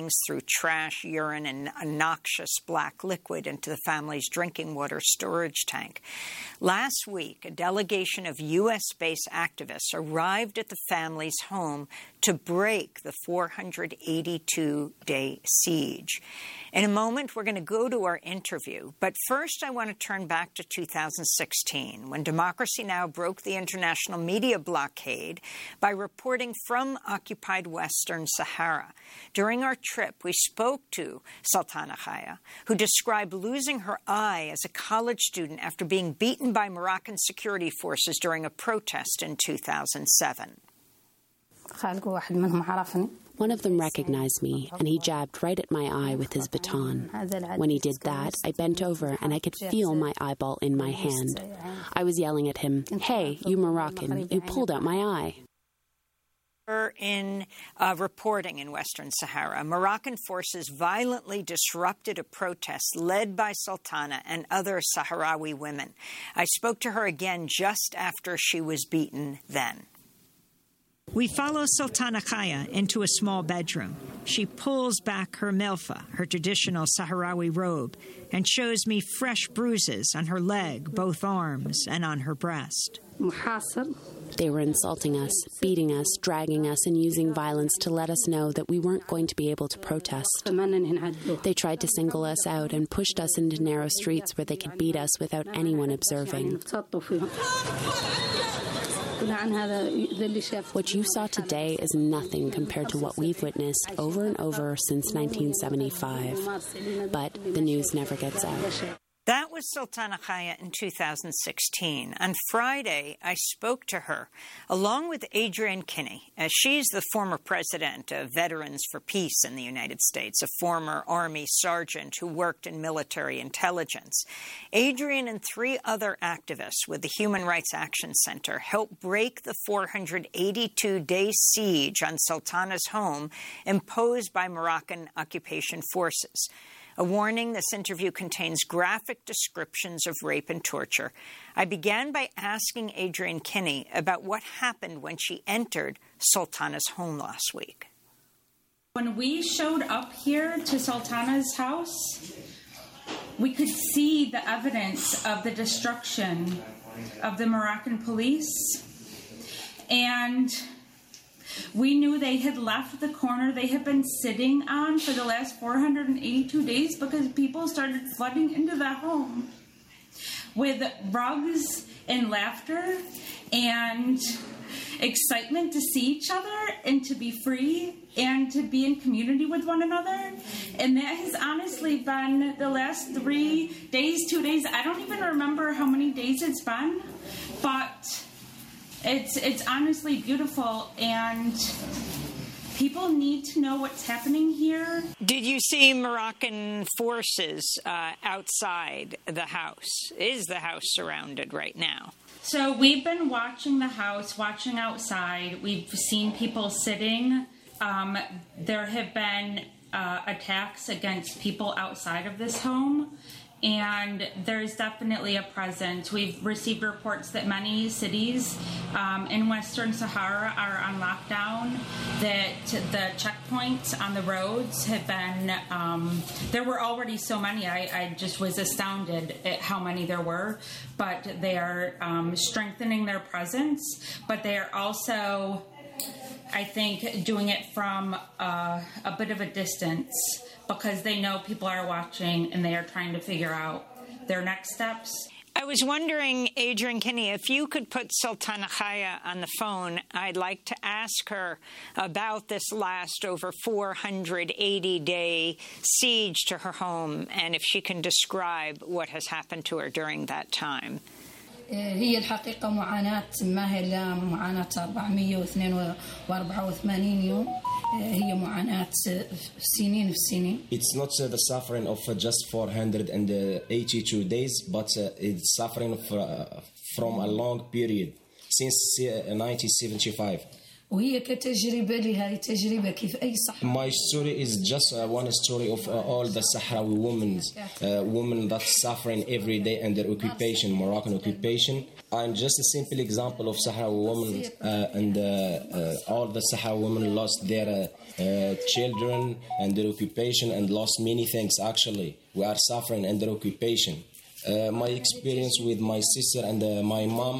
K: brings through trash, urine, and a noxious black liquid into the family's drinking water storage tank. Last week, a delegation of U S-based activists arrived at the family's home to break the four hundred eighty-two day siege. In a moment, we're going to go to our interview. But first, I want to turn back to two thousand sixteen, when Democracy Now! Broke the international media blockade by reporting from occupied Western Sahara. During our trip, we spoke to Sultana Khaya, who described losing her eye as a college student after being beaten by Moroccan security forces during a protest in two thousand seven.
A: One of them recognized me, and he jabbed right at my eye with his baton. When he did that, I bent over, and I could feel my eyeball in my hand. I was yelling at him, "Hey, you Moroccan, you pulled out my eye."
K: In uh, reporting in Western Sahara, Moroccan forces violently disrupted a protest led by Sultana and other Sahrawi women. I spoke to her again just after she was beaten then. We follow Sultana Khaya into a small bedroom. She pulls back her milfa, her traditional Sahrawi robe, and shows me fresh bruises on her leg, both arms, and on her breast.
A: They were insulting us, beating us, dragging us, and using violence to let us know that we weren't going to be able to protest. They tried to single us out and pushed us into narrow streets where they could beat us without anyone observing. What you saw today is nothing compared to what we've witnessed over and over since nineteen seventy-five. But the news never gets out.
K: That was Sultana Khaya in two thousand sixteen. On Friday, I spoke to her, along with Adrienne Kinney, as she's the former president of Veterans for Peace in the United States, a former Army sergeant who worked in military intelligence. Adrienne and three other activists with the Human Rights Action Center helped break the four hundred eighty-two day siege on Sultana's home imposed by Moroccan occupation forces. A warning, this interview contains graphic descriptions of rape and torture. I began by asking Adrienne Kinney about what happened when she entered Sultana's home last week.
V: When we showed up here to Sultana's house, we could see the evidence of the destruction of the Moroccan police. And we knew they had left the corner they had been sitting on for the last four hundred eighty-two days because people started flooding into that home with rugs and laughter and excitement to see each other and to be free and to be in community with one another. And that has honestly been the last three days, two days. I don't even remember how many days it's been, but It's it's honestly beautiful, and people need to know what's happening here.
K: Did you see Moroccan forces uh, outside the house? Is the house surrounded right now?
V: So we've been watching the house, watching outside. We've seen people sitting. Um, there have been uh, attacks against people outside of this home. And there's definitely a presence. We've received reports that many cities um, in Western Sahara are on lockdown, that the checkpoints on the roads have been, um, there were already so many. I, I just was astounded at how many there were, but they are um, strengthening their presence, but they are also, I think, doing it from uh, a bit of a distance, because they know people are watching and they are trying to figure out their next steps.
K: I was wondering, Adrienne Kinney, if you could put Sultana Khaya on the phone, I'd like to ask her about this last over four hundred eighty day siege to her home, and if she can describe what has happened to her during that time.
W: هي الحقيقة معاناة ما هي إلا معاناة أربعمائة واثنين وأربعة وثمانين يوم. هي معاناة سنين في سنين. It's not uh, the suffering of uh, just four hundred eighty-two days, but uh, it's suffering of, uh, from a long period, since uh, nineteen seventy-five. وهي كتجربة لهذه تجربة كيف أي صح.
L: My story is just uh, one story of uh, all the Sahrawi women, uh, women that suffering every day under occupation, Moroccan occupation. I'm just a simple example of Sahrawi women, uh, and uh, uh, all the Sahrawi women lost their uh, uh, children under occupation and lost many things. Actually, we are suffering under occupation. Uh, my experience with my sister and uh, my mom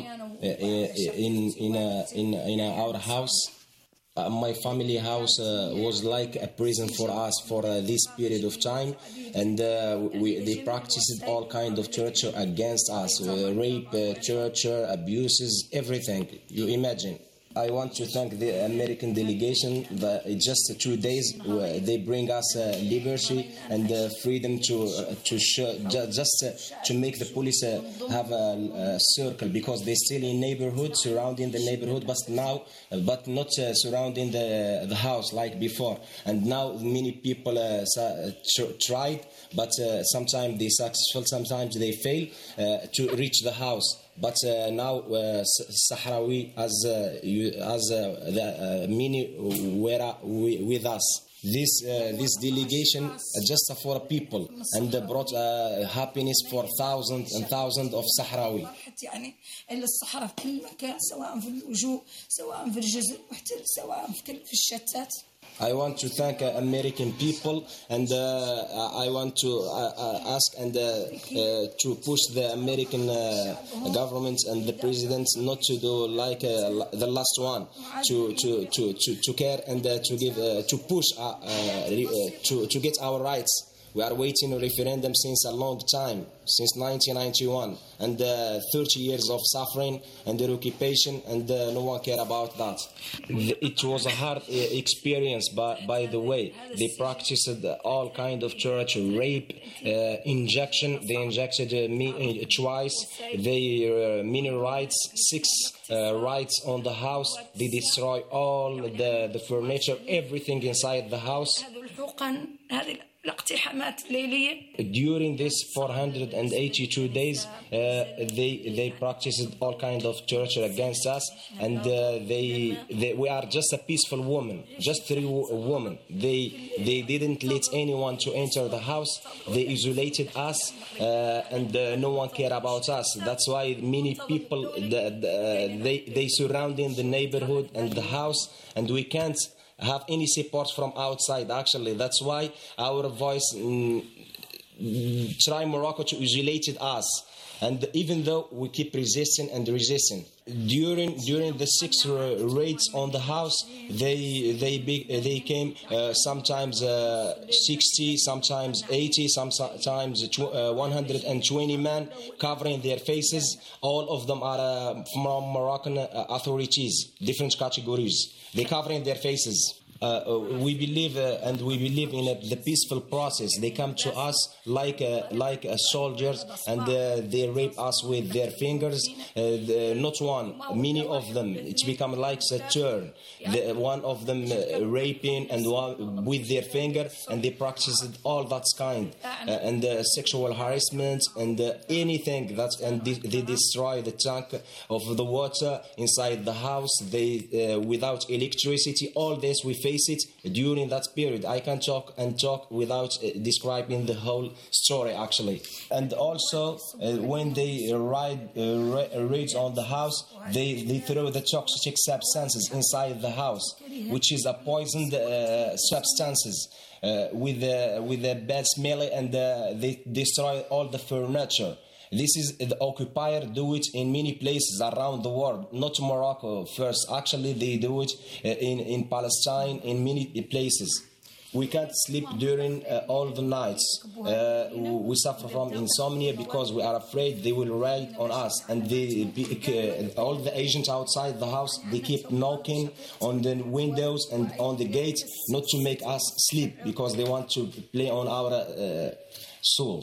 L: uh, in in uh, in in uh, our house, uh, my family house uh, was like a prison for us for uh, this period of time, and uh, we they practiced all kind of torture against us, uh, rape, uh, torture, abuses, everything you imagine. I want to thank the American delegation. That just two days they bring us uh, liberty and uh, freedom to uh, to show, ju- just uh, to make the police uh, have a, a circle, because they still in neighborhood, surrounding the neighborhood, but now uh, but not uh, surrounding the the house like before. And now many people uh, tr- tried, but uh, sometimes they successful, sometimes they fail uh, to reach the house. But uh, now uh, Sahrawi as uh, you, as uh, the uh, many were with us. This uh, this delegation uh, just for people, and uh, brought uh, happiness for thousands and thousands of Sahrawi.
W: يعني إلا الصحراء في كل مكان، سواء في اللجوء، سواء في الجزر، وحتى سواء في كل في الشتات.
L: I want to thank uh, American people, and uh, I want to uh, uh, ask and uh, uh, to push the American uh, government and the president not to do like uh, the last one, to to to to, to care and uh, to give uh, to push uh, uh, to to get our rights. We are waiting a referendum since a long time, since nineteen ninety-one, and uh, thirty years of suffering and occupation, and uh, no one care about that. It was a hard uh, experience, but by the way, they practiced all kind of torture, rape, uh, injection. They injected uh, me uh, twice. They uh, many rights, six uh, rights on the house. They destroy all the the furniture, everything inside the house. During this four hundred eighty-two days, uh, they they practiced all kind of torture against us, and uh, they, they we are just a peaceful woman, just three women. They they didn't let anyone to enter the house. They isolated us, uh, and uh, no one cared about us. That's why many people the, the, they they surrounding the neighborhood and the house, and we can't have any support from outside. Actually, that's why our voice mm, try Morocco to isolate us, and even though we keep resisting and resisting, during during the six uh, raids on the house, they they be, they came uh, sometimes uh, sixty, sometimes eighty, sometimes tw- uh, one hundred twenty men covering their faces. All of them are uh, from Moroccan uh, authorities, different categories. They covering their faces. Uh, we believe uh, and we believe in uh, the peaceful process. They come to us like uh, like uh, soldiers, and uh, they rape us with their fingers. Uh, the, not one, many of them. It's become like a turn. The, one of them uh, raping and one with their finger, and they practiced all that kind uh, and uh, sexual harassment and uh, anything that, and they, they destroy the tank of the water inside the house. They uh, without electricity. All this we face it during that period. I can talk and talk without uh, describing the whole story, actually. And also, uh, when they ride, uh, ra- raids on the house, they, they throw the toxic substances inside the house, which is a poisoned uh, substances uh, with a, with a bad smell, and uh, they destroy all the furniture. This is the occupier do it in many places around the world, not Morocco first. Actually, they do it uh, in, in Palestine, in many places. We can't sleep during uh, all the nights. Uh, we suffer from insomnia because we are afraid they will raid on us. And they, uh, all the agents outside the house, they keep knocking on the windows and on the gate not to make us sleep, because they want to play on our uh, souls.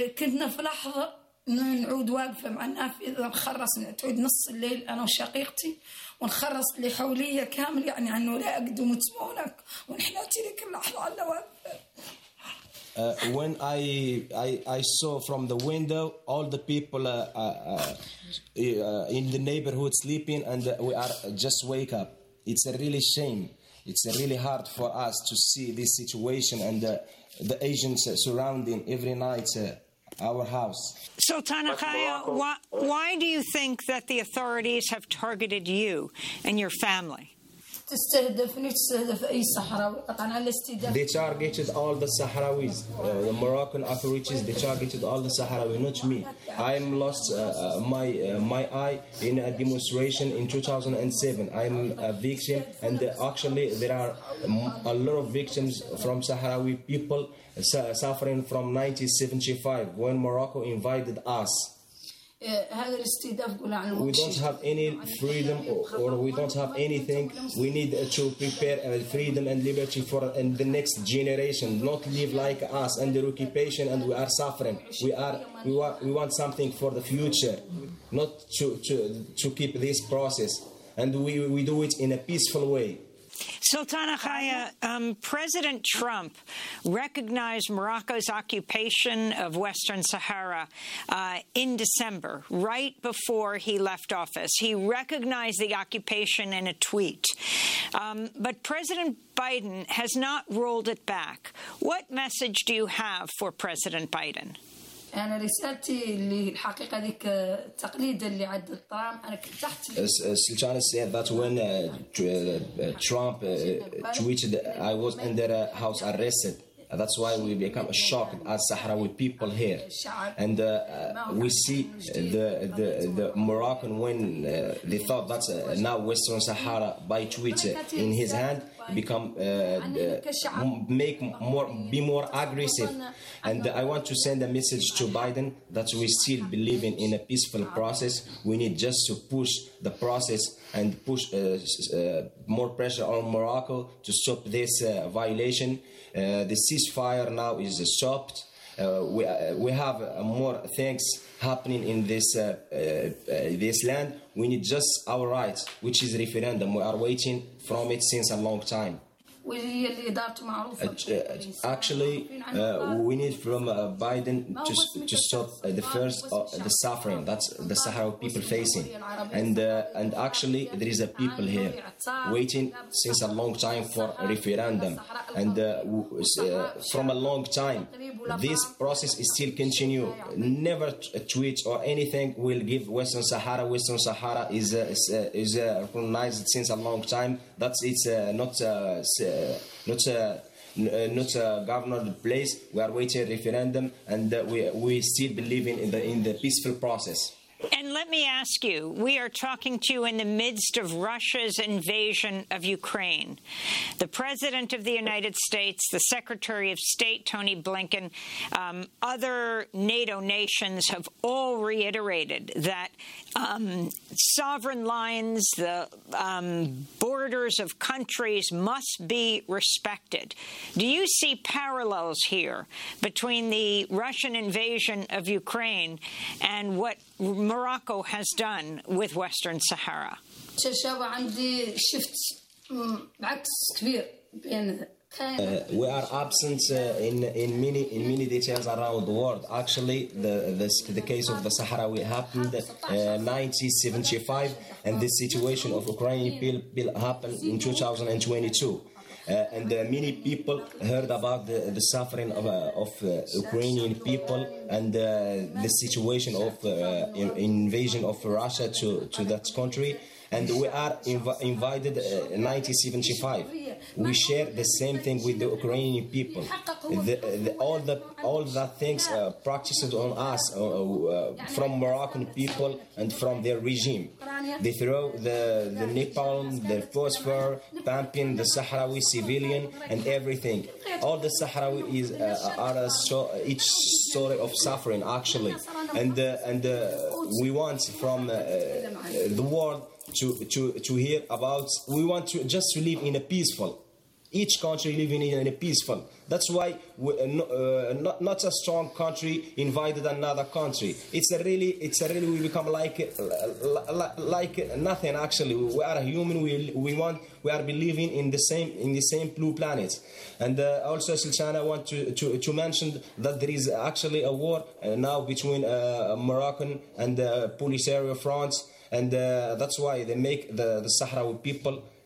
W: نعود واقفة مع النافذة نخرص تعود نص الليل أنا وشقيقتي ونخرص اللي حولية كامل، يعني عنه لا أقدم وتسمونك ونحن تلك اللحظة على واقفة.
L: Uh, when I, I I saw from the window all the people uh, uh, uh, in the neighborhood sleeping, and uh, we are just wake up. it's a really shame. It's a really hard for us to see this situation and uh, the agents uh, surrounding every night uh, our house.
K: Sultana Khaya, why, why do you think that the authorities have targeted you and your family?
L: They targeted all the Sahrawis, uh, the Moroccan authorities. They targeted all the Sahrawi, not me. I lost uh, my uh, my eye in a demonstration in two thousand seven. I'm a victim, and uh, actually there are a lot of victims from Sahrawi people uh, suffering from nineteen seventy-five when Morocco invaded us. We don't have any freedom, or, or we don't have anything. We need uh, to prepare uh, freedom and liberty for uh, the next generation, not live like us under occupation and we are suffering. We are we want we want something for the future, not to to, to keep this process, and we, we do it in a peaceful way.
K: Sultana Khaya, um, President Trump recognized Morocco's occupation of Western Sahara uh, in December, right before he left office. He recognized the occupation in a tweet. Um, but President Biden has not rolled it back. What message do you have for President Biden?
W: أنا رسالتي اللي الحقيقة ذيك التقليد اللي عند ترامب أنا كنت تحت.
L: Sultana said that when uh, Trump uh, tweeted, I was under house arrested. That's why we become shocked as Sahrawi people here, and uh, uh, we see the the, the Moroccan when uh, they thought that uh, now Western Sahara by tweet uh, in his hand become uh, uh, make more be more aggressive, and I want to send a message to Biden that we still believe in, in a peaceful process. We need just to push the process and push uh, uh, more pressure on Morocco to stop this uh, violation. Uh, the ceasefire now is uh, stopped. Uh, we uh, we have uh, more things happening in this uh, uh, uh, this land. We need just our rights, which is referendum. We are waiting from it since a long time. Uh, actually, uh, we need from uh, Biden to, to stop uh, the first uh, the suffering that's the Sahrawi people facing, and uh, and actually there is a people here waiting since a long time for a referendum, and uh, uh, from a long time this process is still continue. Never a tweet or anything will give Western Sahara. Western Sahara is uh, is, uh, is uh, recognized since a long time. That's it's uh, not. Uh, Uh, not a uh, not a governed place. We are waiting referendum, and uh, we we still believe in the in the peaceful process.
K: And let me ask you, we are talking to you in the midst of Russia's invasion of Ukraine. The President of the United States, the Secretary of State, Tony Blinken, um, other NATO nations have all reiterated that um, sovereign lines, the um, borders of countries must be respected. Do you see parallels here between the Russian invasion of Ukraine and what Morocco has done with Western Sahara?
L: Uh, we are absent uh, in in many in many details around the world. Actually, the the, the case of the Sahrawi happened in uh, nineteen seventy-five, and the situation of Ukrainian people happened in two thousand twenty-two. Uh, and uh, many people heard about the, the suffering of, uh, of uh, Ukrainian people and uh, the situation of uh, invasion of Russia to, to that country. And we are inv- invited uh, in nineteen seventy-five. We share the same thing with the Ukrainian people. The, the, all the all the things uh, practiced on us uh, uh, from Moroccan people and from their regime. They throw the the napalm, the phosphor, pumping the Sahrawi civilian and everything. All the Sahrawi is uh, are a so, each story of suffering actually, and uh, and uh, we want from uh, the world to to to hear about. We want to just to live in a peaceful. Each country living in a peaceful. That's why we, uh, uh, not not a strong country invited another country. It's a really, it's a really we become like uh, like nothing. Actually, we are human. We we want we are believing in the same in the same blue planet. And uh, also, Sultana, I want to, to to mention that there is actually a war uh, now between uh, Moroccan and uh, Polisario France, and uh, that's why they make the the Sahrawi people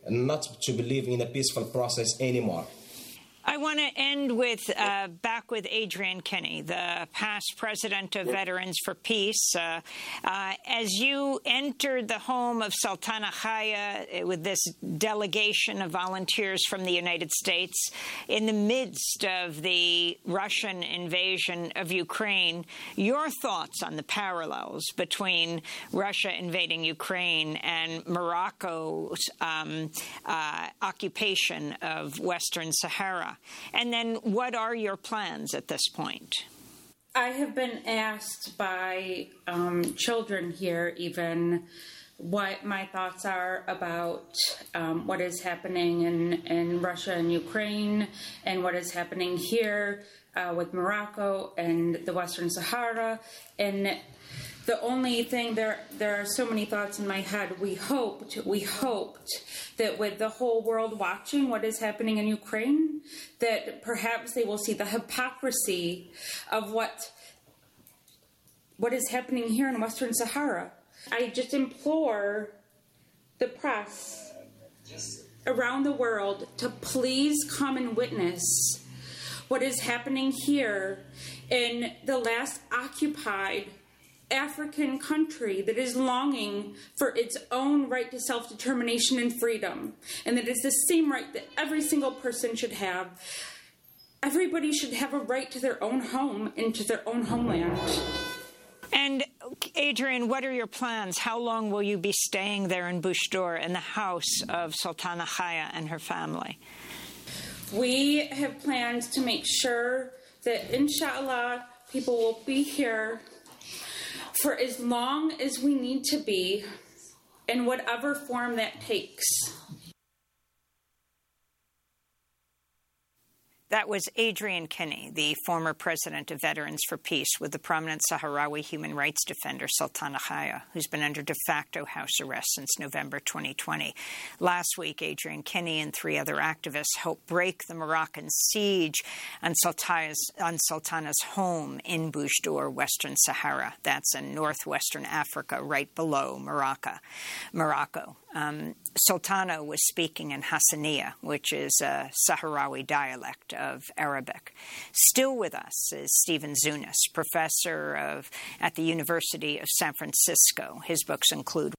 L: not to believe in a peaceful process anymore.
K: I want to end with uh, back with Adrienne Kinney, the past president of Veterans for Peace. Uh, uh, as you entered the home of Sultana Chaya with this delegation of volunteers from the United States in the midst of the Russian invasion of Ukraine, your thoughts on the parallels between Russia invading Ukraine and Morocco's um, uh, occupation of Western Sahara? And then what are your plans at this point?
V: I have been asked by um, children here even what my thoughts are about um, what is happening in, in Russia and Ukraine and what is happening here uh, with Morocco and the Western Sahara. And the only thing, there there are so many thoughts in my head. We hoped, we hoped that with the whole world watching what is happening in Ukraine, that perhaps they will see the hypocrisy of what what is happening here in Western Sahara. I just implore the press around the world to please come and witness what is happening here in the last occupied African country that is longing for its own right to self-determination and freedom, and that is the same right that every single person should have. Everybody should have a right to their own home and to their own homeland.
K: And, Adrienne, what are your plans? How long will you be staying there in Bushdor in the house of Sultana Chaya and her family?
V: We have plans to make sure that, inshallah, people will be here for as long as we need to be, in whatever form that takes.
K: That was Adrienne Kinney, the former president of Veterans for Peace, with the prominent Sahrawi human rights defender Sultana Chaya, who's been under de facto house arrest since November twenty twenty. Last week, Adrienne Kinney and three other activists helped break the Moroccan siege on Sultana's, on Sultana's home in Bushdor, Western Sahara. That's in northwestern Africa, right below Morocco. Morocco. Um, Sultana was speaking in Hassaniya, which is a Sahrawi dialect of Arabic. Still with us is Stephen Zunas, professor of at the University of San Francisco. His books include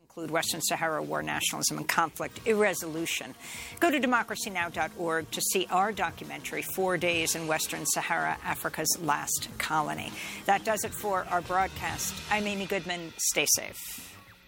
K: Include Western Sahara war nationalism and conflict irresolution. Go to democracy now dot org to see our documentary, Four Days in Western Sahara, Africa's Last Colony. That does it for our broadcast. I'm Amy Goodman. Stay safe.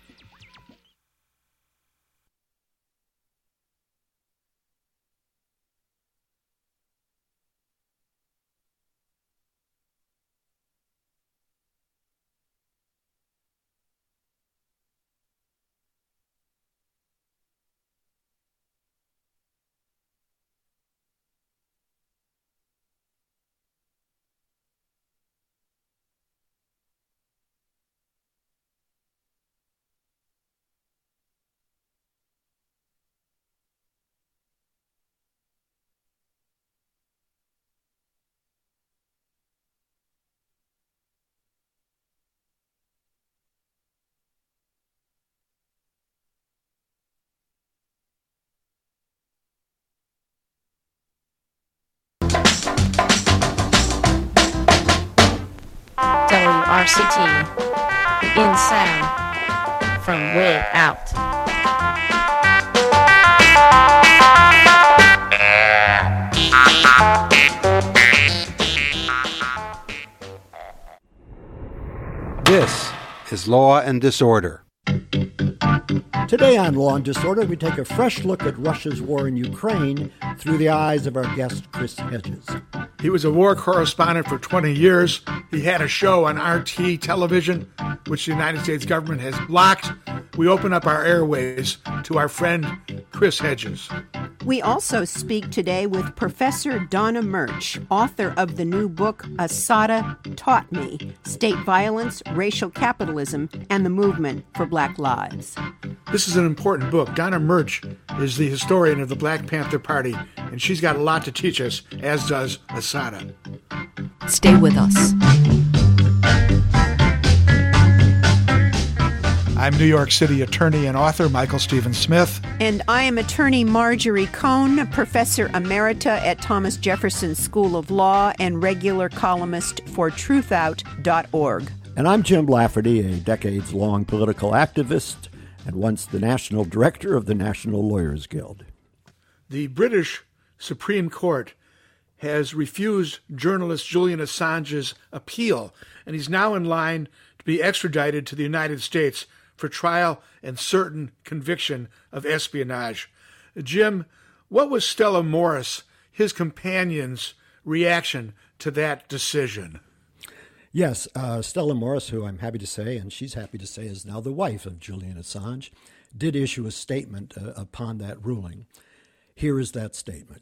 C: W R C T, in sound from way out.
F: This is Law and Disorder.
G: Today on Law and Disorder, we take a fresh look at Russia's war in Ukraine through the eyes of our guest, Chris Hedges.
X: He was a war correspondent for twenty years. He had a show on R T television, which the United States government has blocked. We open up our airways to our friend Chris Hedges.
Y: We also speak today with Professor Donna Murch, author of the new book, Assata Taught Me, State Violence, Racial Capitalism, and the Movement for Black Lives.
X: This is an important book. Donna Murch is the historian of the Black Panther Party, and she's got a lot to teach us, as does Assata.
C: Stay with us.
X: I'm New York City attorney and author Michael Stephen Smith.
Y: And I am attorney Marjorie Cohn, professor emerita at Thomas Jefferson School of Law and regular columnist for truth out dot org.
G: And I'm Jim Lafferty, a decades-long political activist and once the national director of the National Lawyers Guild.
X: The British Supreme Court has refused journalist Julian Assange's appeal, and he's now in line to be extradited to the United States for trial and certain conviction of espionage. Jim, what was Stella Morris, his companion's reaction to that decision?
G: Yes, uh, Stella Morris, who I'm happy to say, and she's happy to say, is now the wife of Julian Assange, did issue a statement uh, upon that ruling. Here is that statement.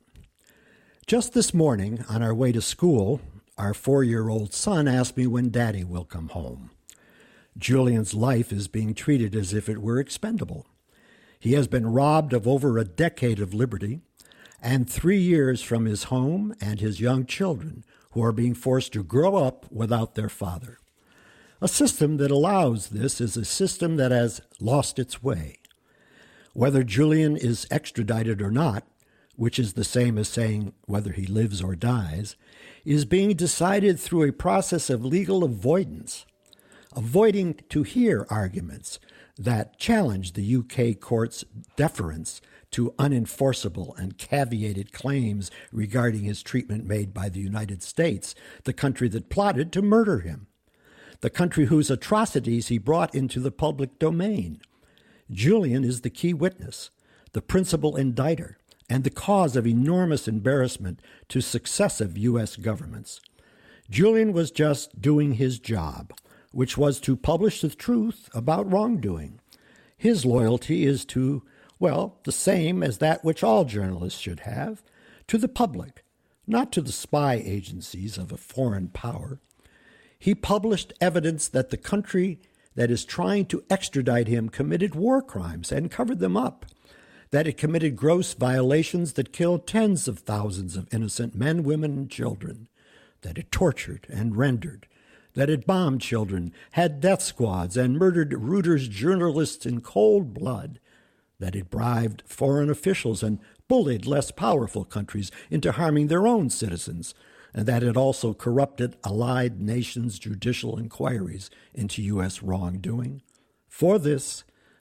G: Just this morning, on our way to school, our four-year-old son asked me when Daddy will come home. Julian's life is being treated as if it were expendable. He has been robbed of over a decade of liberty and three years from his home and his young children, who are being forced to grow up without their father. A system that allows this is a system that has lost its way. Whether Julian is extradited or not, which is the same as saying whether he lives or dies, is being decided through a process of legal avoidance, avoiding to hear arguments that challenge the U K court's deference to unenforceable and caveated claims regarding his treatment made by the United States, the country that plotted to murder him, the country whose atrocities he brought into the public domain. Julian is the key witness, the principal indicter, and the cause of enormous embarrassment to successive U S governments. Julian was just doing his job, which was to publish the truth about wrongdoing. His loyalty is to, well, the same as that which all journalists should have, to the public, not to the spy agencies of a foreign power. He published evidence that the country that is trying to extradite him committed war crimes and covered them up, that it committed gross violations that killed tens of thousands of innocent men, women, and children, that it tortured and rendered, that it bombed children, had death squads, and murdered Reuters journalists in cold blood, that it bribed foreign officials and bullied less powerful countries into harming their own citizens, and that it also corrupted allied nations' judicial inquiries into U S wrongdoing. For this,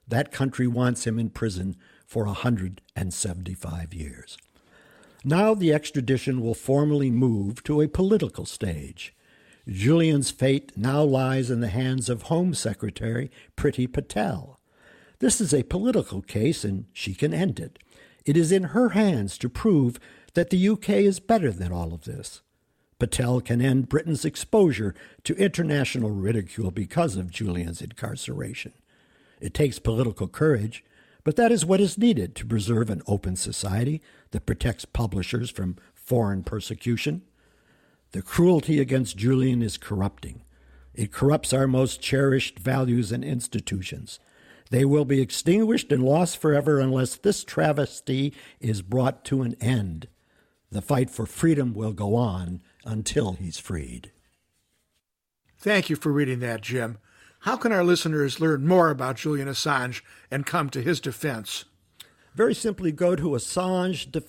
G: That country wants him in prison for one hundred seventy-five years. Now the extradition will formally move to a political stage. Julian's fate now lies in the hands of Home Secretary Priti Patel. This is a political case, and she can end it. It is in her hands to prove that the U K is better than all of this. Patel can end Britain's exposure to international ridicule because of Julian's incarceration. It takes political courage, but that is what is needed to preserve an open society that protects publishers from foreign persecution. The cruelty against Julian is corrupting. It corrupts our most cherished values and institutions. They will be extinguished and lost forever unless this travesty is brought to an end. The fight for freedom will go on until he's freed.
X: Thank you for reading that, Jim. How can our listeners learn more about Julian Assange and come to his defense?
G: Very simply, go to Assange